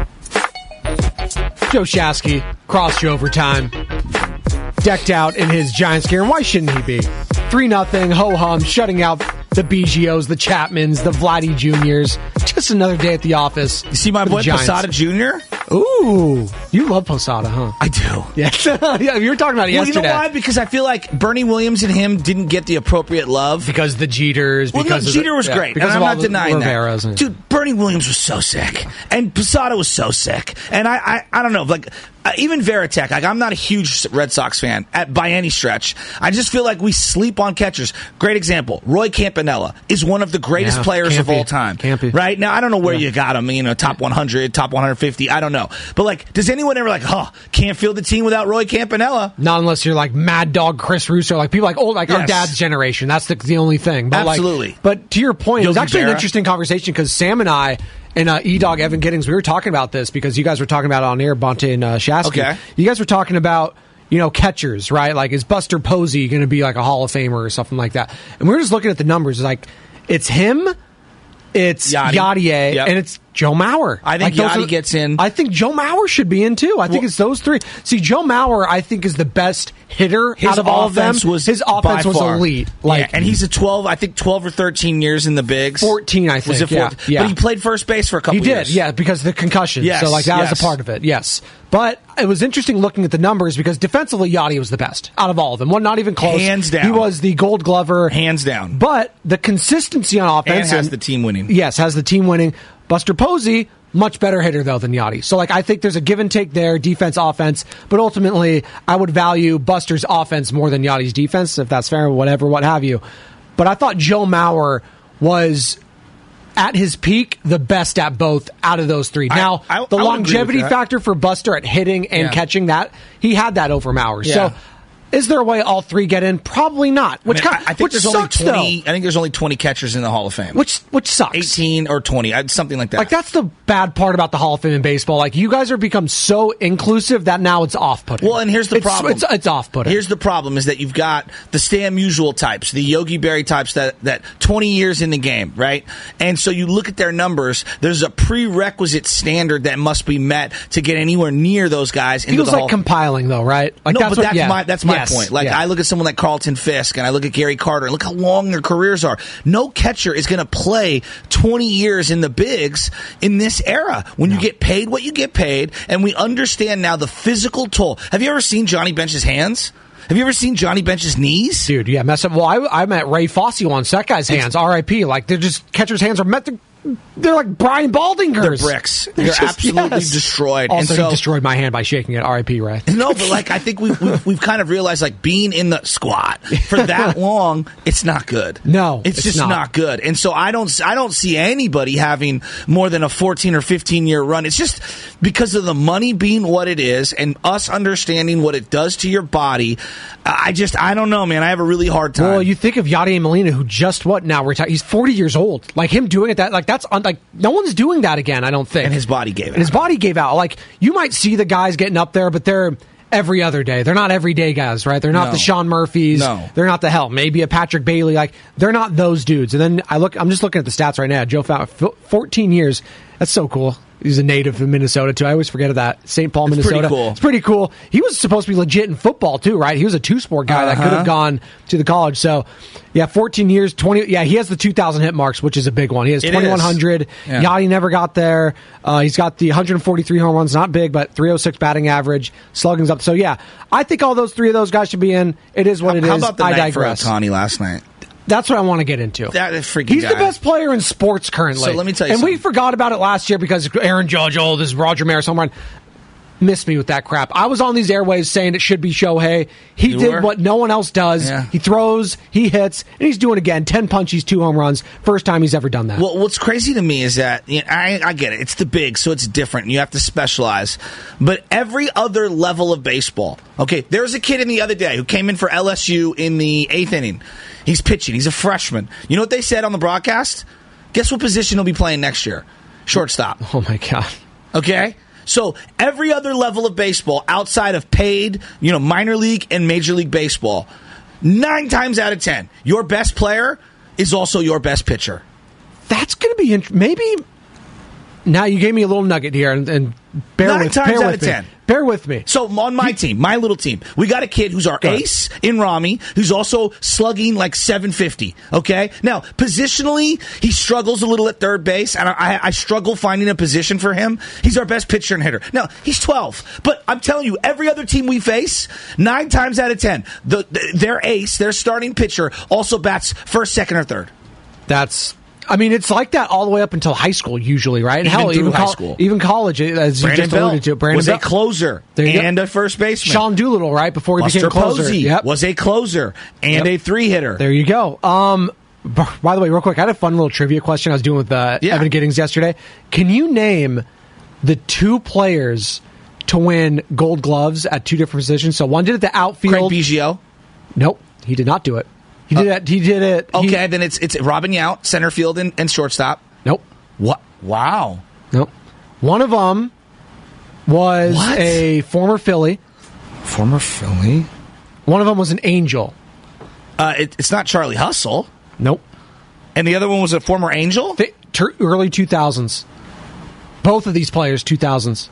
Joe Shasky. Cross overtime. Decked out in his Giants gear. And why shouldn't he be? three nothing. Ho-hum. Shutting out the B G Os, the Chapmans, the Vladdy Juniors. Just another day at the office. You see my boy Posada Junior? Ooh, you love Posada, huh? I do. Yeah, yeah. You were talking about it well, yesterday. You know why? Because I feel like Bernie Williams and him didn't get the appropriate love because the Jeters. Well, because no, of Jeter the, was yeah, great, because and of I'm not denying Riveras that. And, Dude, Bernie Williams was so sick, and Posada was so sick, and I, I, I don't know, like. Uh, even Varitek, like I'm not a huge Red Sox fan at, by any stretch. I just feel like we sleep on catchers. Great example, Roy Campanella is one of the greatest yeah, players of be. all time. Can't be. Right now, I don't know where yeah. you got him. You know, top one hundred, top one fifty. I don't know. But like, does anyone ever like, oh, can't field the team without Roy Campanella? Not unless you're like Mad Dog Chris Russo, like people like old, like yes. our dad's generation. That's the, the only thing. But Absolutely. Like, but to your point, Yogi it was actually Berra. an interesting conversation because Sam and I. And uh, E-Dog, Evan Giddings, we were talking about this because you guys were talking about it on air, Bonte and uh, Shasky. Okay. You guys were talking about, you know, catchers, right? Like, is Buster Posey going to be like a Hall of Famer or something like that? And we were just looking at the numbers. Like, it's him, it's Yachty, Yadier, yep. and it's Joe Mauer. I think like, Yachty are, gets in. I think Joe Mauer should be in, too. I think well, it's those three. See, Joe Mauer, I think, is the best hitter out of all of them. Was his offense was far. elite. Like, yeah, and he's a twelve, I think twelve or thirteen years in the bigs. fourteen, I think. Was it fourteen? Yeah, yeah. But he played first base for a couple years. He did, years. yeah, because of the concussion. Yes, so, like, that yes. was a part of it, yes. But it was interesting looking at the numbers because defensively, Yachty was the best out of all of them. One, not even close. Hands down. He was the Gold Glover. Hands down. But the consistency on offense. And has and, the team winning. Yes, has the team winning. Buster Posey, much better hitter, though, than Yachty. So, like, I think there's a give and take there, defense, offense. But ultimately, I would value Buster's offense more than Yachty's defense, if that's fair, whatever, what have you. But I thought Joe Mauer was, at his peak, the best at both out of those three. I, now, I, the I longevity factor for Buster at hitting and yeah. catching, that he had that over Mauer. Yeah. So, is there a way all three get in? Probably not. Which I, mean, kind, I think which there's sucks, only twenty. though. I think there's only twenty catchers in the Hall of Fame. Which which sucks. Eighteen or twenty, something like that. Like that's the bad part about the Hall of Fame in baseball. Like you guys are become so inclusive that now it's off-putting. Well, and here's the it's, problem. It's, it's off-putting. Here's the problem: is that you've got the Stan Musial types, the Yogi Berra types that that twenty years in the game, right? And so you look at their numbers. There's a prerequisite standard that must be met to get anywhere near those guys. Into Feels the like Hall. compiling, though, right? Like no, that's but what, that's yeah. my that's my yes. point. Like yeah. I look at someone like Carlton Fisk and I look at Gary Carter and look how long their careers are. No catcher is going to play twenty years in the bigs in this era when no. you get paid what you get paid, and we understand now the physical toll. Have you ever seen Johnny Bench's hands? Have you ever seen Johnny Bench's knees? Dude, yeah, mess up. Well, I, I met Ray Fosse once. That guy's hands, R I P Like, they're just, catcher's hands are met to, they're like Brian Baldinger's. They're bricks. They're, they're just, absolutely yes. destroyed. Also, and so, he destroyed my hand by shaking it, R I P Ray. No, but like, I think we've, we've, we've kind of realized, like, being in the squad for that long, it's not good. No, it's, it's just not. not good. And so I don't, I don't see anybody having more than a fourteen or fifteen year run. It's just because of the money being what it is and us understanding what it does to your body. I just, I don't know, man. I have a really hard time. Well, you think of Yadier Molina, who just what now retired? He's forty years old. Like him doing it, that like that's un, like no one's doing that again. I don't think. And his body gave out. And his body gave out. Like you might see the guys getting up there, but they're every other day. They're not everyday guys, right? They're not no. the Sean Murphys. No. They're not the hell. Maybe a Patrick Bailey. Like they're not those dudes. And then I look. I'm just looking at the stats right now. Joe found fourteen years. That's so cool. He's a native of Minnesota, too. I always forget of that. Saint Paul, it's Minnesota. Pretty cool. It's pretty cool. He was supposed to be legit in football, too, right? He was a two-sport guy uh-huh. that could have gone to the college. So, yeah, fourteen years, twenty. Yeah, he has the two thousand hit marks, which is a big one. He has twenty-one hundred. Yeah. Yachty never got there. Uh, he's got the one hundred forty-three home runs. Not big, but three oh six batting average. Slugging's up. So, yeah, I think all those three of those guys should be in. It is what how, it how is. How about the I night digress. for Ohtani last night? That's what I want to get into. That freaking He's guy. the best player in sports currently. So let me tell you and something. we forgot about it last year because Aaron Judge, oh, this is Roger Maris home run. Missed me with that crap. I was on these airwaves saying it should be Shohei. He you did were? what no one else does. Yeah. He throws, he hits, and he's doing it again. ten punchies, two home runs. First time he's ever done that. Well, what's crazy to me is that, you know, I, I get it. It's the big, so it's different. You have to specialize. But every other level of baseball, okay, there was a kid in the other day who came in for L S U in the eighth inning. He's pitching. He's a freshman. You know what they said on the broadcast? Guess what position he'll be playing next year? Shortstop. Oh, my God. Okay? So every other level of baseball outside of paid, you know, minor league and major league baseball, nine times out of ten, your best player is also your best pitcher. That's going to be int- maybe Now you gave me a little nugget here, and, and bear Nine with, times bear out with of me. ten. Bear with me. So on my team, my little team, we got a kid who's our Go ahead. ace in Rami, who's also slugging like seven fifty. Okay, now positionally, he struggles a little at third base, and I, I struggle finding a position for him. He's our best pitcher and hitter. Now he's twelve, but I'm telling you, every other team we face, nine times out of ten, the, the their ace, their starting pitcher, also bats first, second, or third. That's. I mean, it's like that all the way up until high school, usually, right? And Even hell, through even high col- school. even college, as you Brandon just Bell alluded to. Brandon was Bell. a closer There you and go. a first baseman. Sean Doolittle, right before he Buster became closer. Posey Yep. was a closer and Yep. a three hitter. There you go. Um, b- by the way, real quick, I had a fun little trivia question I was doing with uh, Yeah. Evan Giddings yesterday. Can you name the two players to win Gold Gloves at two different positions? So one did it the outfield. Craig Biggio. Nope, he did not do it. He did it. He did it. he- Okay, then it's it's Robin Yount, center field and, and shortstop. Nope. What? Wow. Nope. One of them was What? a former Philly. Former Philly. One of them was an Angel. Uh, it, it's not Charlie Hustle. Nope. And the other one was a former Angel? Th- ter- early two thousands. Both of these players, two thousands.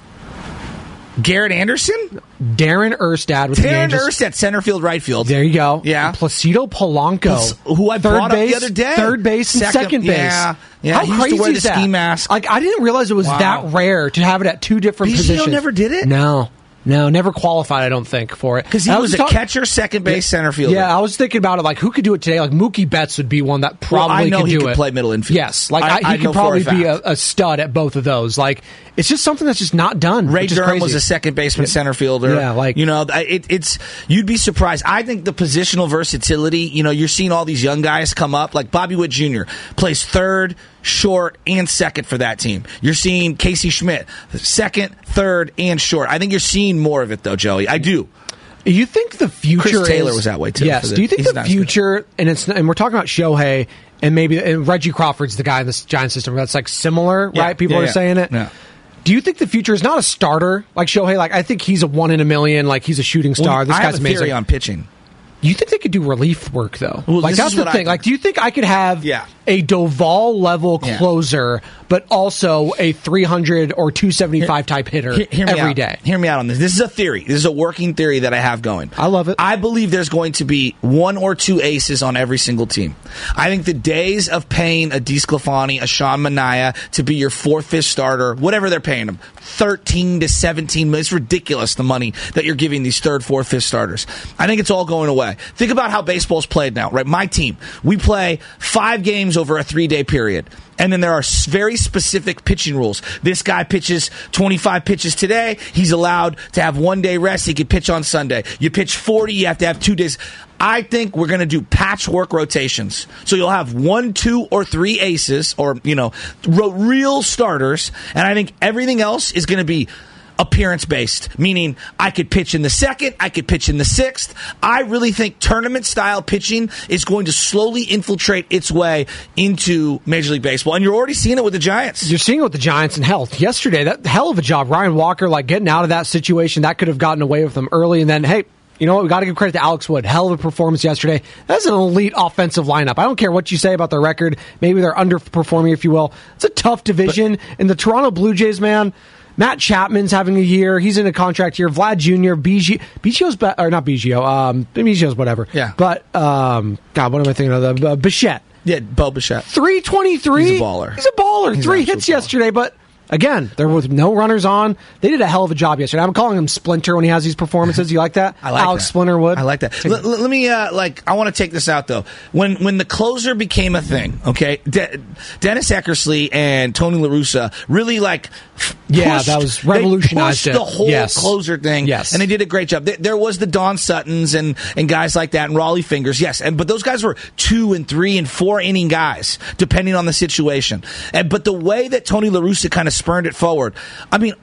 Garrett Anderson? Darren Erstad with the Darren Angels. Erstad, center field, right field. There you go. Yeah. Placido Polanco, Pl- who I third brought up base, the other day. third base and Second- second, base. yeah. Yeah, How he used to crazy wear the is that? ski mask. Like I didn't realize it was Wow. that rare to have it at two different Biggio positions. never did it? No, no, never qualified. I don't think for it Because he And I was a talk- catcher, second base, center fielder. Yeah, I was thinking about it. Like who could do it today? Like Mookie Betts would be one that probably Well, I know could he do could it. play middle infield. Yes, like I- I, I he know could for a probably be a, fact. a stud at both of those. Like it's just something that's just not done. Ray which is Durham crazy. was a second baseman, center fielder. Yeah, like- you know, it, it's you'd be surprised. I think the positional versatility. You know, you're seeing all these young guys come up. Like Bobby Witt Junior plays third, short, and second for that team. You're seeing Casey Schmidt second, third, and short. I think you're seeing more of it though, Joey. I do. You think the future Chris Taylor is, was that way, too, Yes. for the- Do you think he's the not as good. future, and it's and we're talking about Shohei and maybe and Reggie Crawford's the guy in this Giant system that's like similar, Yeah. right? People Yeah, are yeah. saying it. Yeah. Do you think the future is not a starter like Shohei? Like I think he's a one in a million. Like he's a shooting star. Well, this I guy's have a theory amazing. on pitching. You think they could do relief work though? Well, like this that's is the what I thing. think. Like, do you think I could have Yeah. a Doval level Yeah. closer, but also a three hundred or two seventy five type hitter Hear, hear me every out. day? Hear me out on this. This is a theory. This is a working theory that I have going. I love it. I believe there's going to be one or two aces on every single team. I think the days of paying a DeSclafani, a Sean Manaea to be your fourth, fifth starter, whatever they're paying them, thirteen to seventeen million. It's ridiculous the money that you're giving these third, fourth, fifth starters. I think it's all going away. Think about how baseball's played now, right? My team, we play five games over a three-day period. And then there are s- very specific pitching rules. This guy pitches twenty-five pitches today. He's allowed to have one day rest. He can pitch on Sunday. You pitch forty, you have to have two days. I think we're going to do patchwork rotations. So you'll have one, two, or three aces, or, you know, ro- real starters. And I think everything else is going to be appearance based, meaning I could pitch in the second, I could pitch in the sixth. I really think tournament style pitching is going to slowly infiltrate its way into Major League Baseball, and you're already seeing it with the Giants. You're seeing it with the Giants in health. Yesterday, that hell of a job. Ryan Walker, like getting out of that situation, that could have gotten away with them early. And then, hey, you know what? We got to give credit to Alex Wood. Hell of a performance yesterday. That's an elite offensive lineup. I don't care what you say about their record. Maybe they're underperforming, if you will. It's a tough division. But, and the Toronto Blue Jays, man, Matt Chapman's having a year. He's in a contract here. Vlad Junior Biggio, Biggio's be- or not Biggio. Um, Biggio's whatever. Yeah. But um, God, what am I thinking of? The uh, Bichette. Yeah, Bo Bichette. Three twenty three. He's a baller. He's a baller. He's Three an hits absolute baller. yesterday, but. Again, there was no runners on. They did a hell of a job yesterday. I'm calling him Splinter when he has these performances. You like that? I like Alex that. Splinter Wood. I like that. L- l- let me uh, like. I want to take this out though. When when the closer became a thing, okay, De- Dennis Eckersley and Tony La Russa really like. F- Yeah, pushed- that was they revolutionized pushed it. the whole Yes. closer thing. Yes. and they did a great job. There, there was the Don Suttons and and guys like that and Raleigh Fingers. Yes, and but those guys were two and three and four inning guys depending on the situation. And but the way that Tony La Russa kind of spurned it forward, I mean.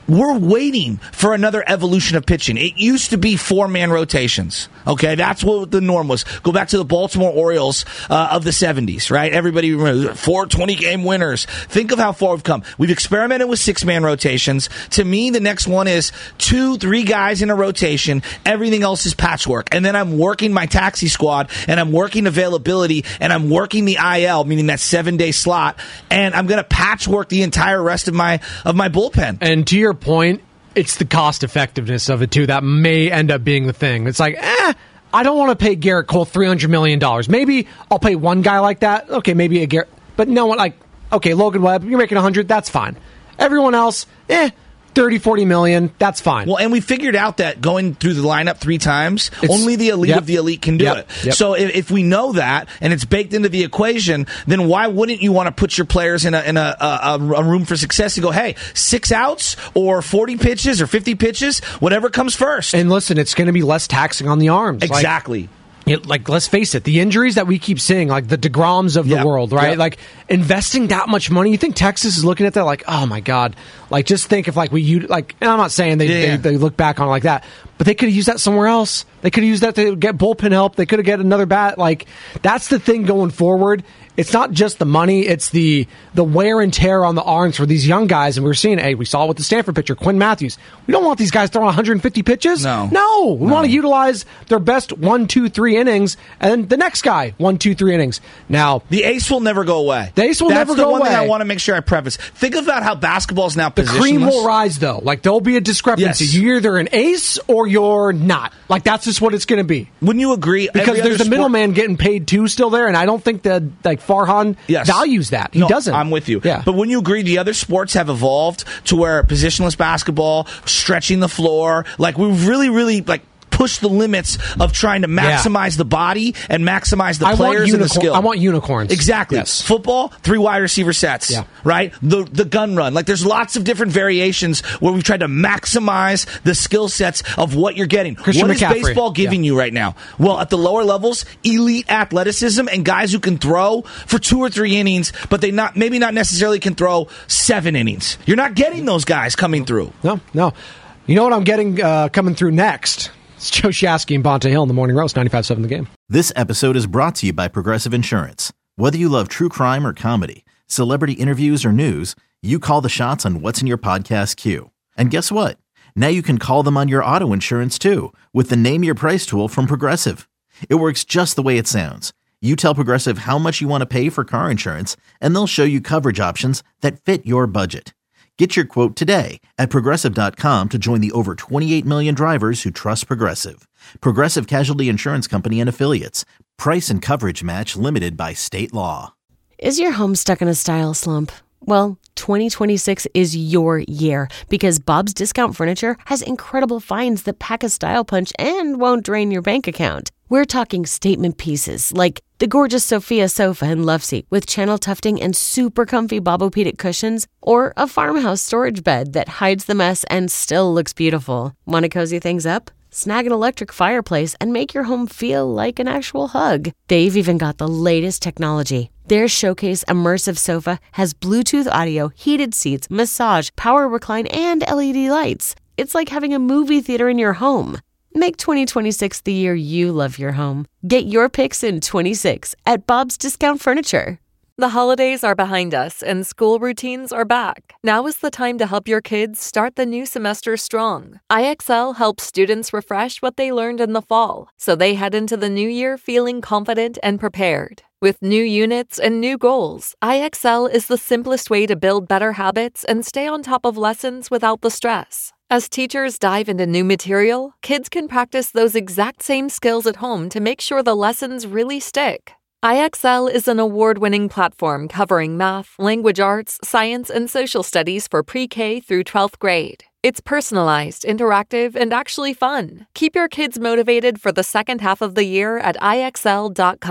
we're waiting for another evolution of pitching. It used to be four-man rotations. Okay, that's what the norm was. Go back to the Baltimore Orioles uh, of the seventies, right? Everybody remembers four twenty-game winners. Think of how far we've come. We've experimented with six-man rotations. To me, the next one is two, three guys in a rotation. Everything else is patchwork. And then I'm working my taxi squad, and I'm working availability, and I'm working the I L, meaning that seven-day slot, and I'm going to patchwork the entire rest of my of my bullpen. And to your point, it's the cost effectiveness of it too that may end up being the thing. It's like, eh, I don't want to pay Garrett Cole three hundred million dollars. Maybe I'll pay one guy like that. Okay, maybe a Garrett, but no one like, okay, Logan Webb, you're making one hundred, that's fine. Everyone else, eh, thirty, forty million, that's fine. Well, and we figured out that going through the lineup three times, it's, only the elite yep. of the elite can do yep. it. Yep. So if, if we know that and it's baked into the equation, then why wouldn't you want to put your players in a in a, a, a room for success and go, hey, six outs or forty pitches or fifty pitches, whatever comes first. And listen, it's going to be less taxing on the arms. Exactly. Like, It, like, let's face it, the injuries that we keep seeing, like the DeGroms of the yep. world, right? Yep. Like, investing that much money, you think Texas is looking at that like, oh my God. Like, just think if, like, we, like, and I'm not saying they, yeah, yeah. they, they look back on it like that, but they could have used that somewhere else. They could have used that to get bullpen help. They could have get another bat. Like, that's the thing going forward. It's not just the money, it's the the wear and tear on the arms for these young guys. And we're seeing, hey, we saw it with the Stanford pitcher, Quinn Matthews. We don't want these guys throwing one hundred fifty pitches. No. No. We no. want to utilize their best one, two, three innings, and then the next guy, one, two, three innings. Now, the ace will never go away. The ace will That's never the go one away. thing I want to make sure I preface. Think about how basketball is now the positionless. cream will rise, though. Like, there'll be a discrepancy. Yes. You're either an ace or you're not. Like, that's just what it's going to be. Wouldn't you agree? Because Every there's the sport- middleman getting paid too still there, and I don't think that, like, Farhan yes. values that. He no, doesn't. I'm with you. Yeah. But when you agree the other sports have evolved to where positionless basketball, stretching the floor, like we've really, really like push the limits of trying to maximize yeah. the body and maximize the I players unicorn- and the skill. I want unicorns. Exactly. Yes. Football, three wide receiver sets. Yeah. Right? The the gun run. Like there's lots of different variations where we've tried to maximize the skill sets of what you're getting. Christian what McCaffrey. is baseball giving yeah. you right now? Well, at the lower levels, elite athleticism and guys who can throw for two or three innings, but they not maybe not necessarily can throw seven innings. You're not getting those guys coming through. No, no. You know what I'm getting uh, coming through next? It's Joe Shasky and Bonta Hill in the Morning Roast, ninety-five seven The Game. This episode is brought to you by Progressive Insurance. Whether you love true crime or comedy, celebrity interviews or news, you call the shots on what's in your podcast queue. And guess what? Now you can call them on your auto insurance too with the Name Your Price tool from Progressive. It works just the way it sounds. You tell Progressive how much you want to pay for car insurance, and they'll show you coverage options that fit your budget. Get your quote today at Progressive dot com to join the over twenty-eight million drivers who trust Progressive. Progressive Casualty Insurance Company and Affiliates. Price and coverage match limited by state law. Is your home stuck in a style slump? Well, twenty twenty-six is your year because Bob's Discount Furniture has incredible finds that pack a style punch and won't drain your bank account. We're talking statement pieces like the gorgeous Sophia sofa and love seat with channel tufting and super comfy Bobopedic cushions, or a farmhouse storage bed that hides the mess and still looks beautiful. Want to cozy things up? Snag an electric fireplace and make your home feel like an actual hug. They've even got the latest technology. Their Showcase Immersive Sofa has Bluetooth audio, heated seats, massage, power recline, and L E D lights. It's like having a movie theater in your home. Make twenty twenty-six the year you love your home. Get your picks in twenty-six at Bob's Discount Furniture. The holidays are behind us and school routines are back. Now is the time to help your kids start the new semester strong. I X L helps students refresh what they learned in the fall, so they head into the new year feeling confident and prepared. With new units and new goals, I X L is the simplest way to build better habits and stay on top of lessons without the stress. As teachers dive into new material, kids can practice those exact same skills at home to make sure the lessons really stick. I X L is an award-winning platform covering math, language arts, science, and social studies for pre-K through twelfth grade. It's personalized, interactive, and actually fun. Keep your kids motivated for the second half of the year at I X L dot com.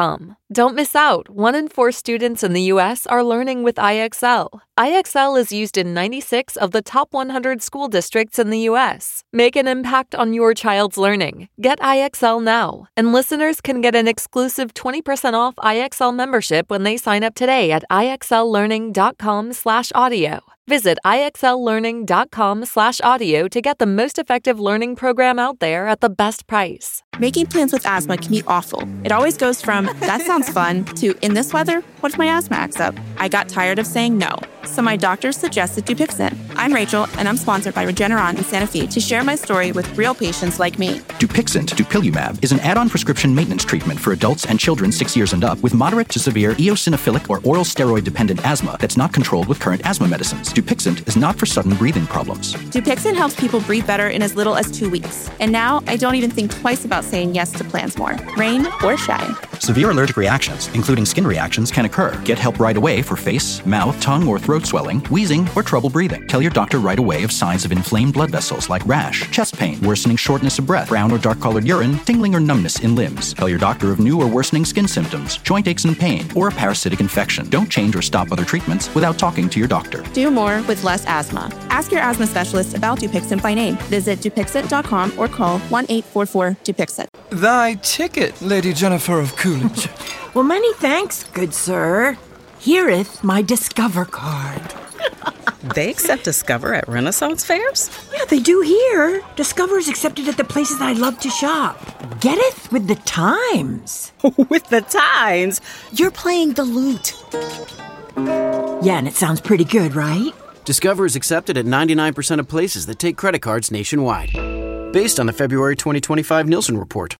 Don't miss out. One in four students in the U S are learning with I X L. I X L is used in ninety-six of the top one hundred school districts in the U S. Make an impact on your child's learning. Get I X L now. And listeners can get an exclusive twenty percent off I X L membership when they sign up today at ixllearning.com slash audio. Visit ixllearning.com slash audio to get the most effective learning program out there at the best price. Making plans with asthma can be awful. It always goes from, that sounds fun, to, in this weather, what if my asthma acts up? I got tired of saying no, so my doctor suggested Dupixent. I'm Rachel, and I'm sponsored by Regeneron in Santa Fe to share my story with real patients like me. Dupixent, dupilumab, is an add-on prescription maintenance treatment for adults and children six years and up with moderate to severe eosinophilic or oral steroid-dependent asthma that's not controlled with current asthma medicines. Dupixent is not for sudden breathing problems. Dupixent helps people breathe better in as little as two weeks. And now, I don't even think twice about saying yes to plans more, rain or shine. Severe allergic reactions, including skin reactions, can occur. Get help right away for face, mouth, tongue, or throat swelling, wheezing, or trouble breathing. Tell your doctor right away of signs of inflamed blood vessels like rash, chest pain, worsening shortness of breath, brown or dark-colored urine, tingling or numbness in limbs. Tell your doctor of new or worsening skin symptoms, joint aches and pain, or a parasitic infection. Don't change or stop other treatments without talking to your doctor. Do more with less asthma. Ask your asthma specialist about Dupixent by name. Visit Dupixent dot com or call one eight four four Dupixent. Thy ticket, Lady Jennifer of Coolidge. Well, many thanks, good sir. Hereth my Discover card. They accept Discover at Renaissance fairs? Yeah, they do here. Discover's accepted at the places I love to shop. Getteth with the times. With the times? You're playing the lute. Yeah, and it sounds pretty good, right? Discover is accepted at ninety-nine percent of places that take credit cards nationwide. Based on the February twenty twenty-five Nielsen report.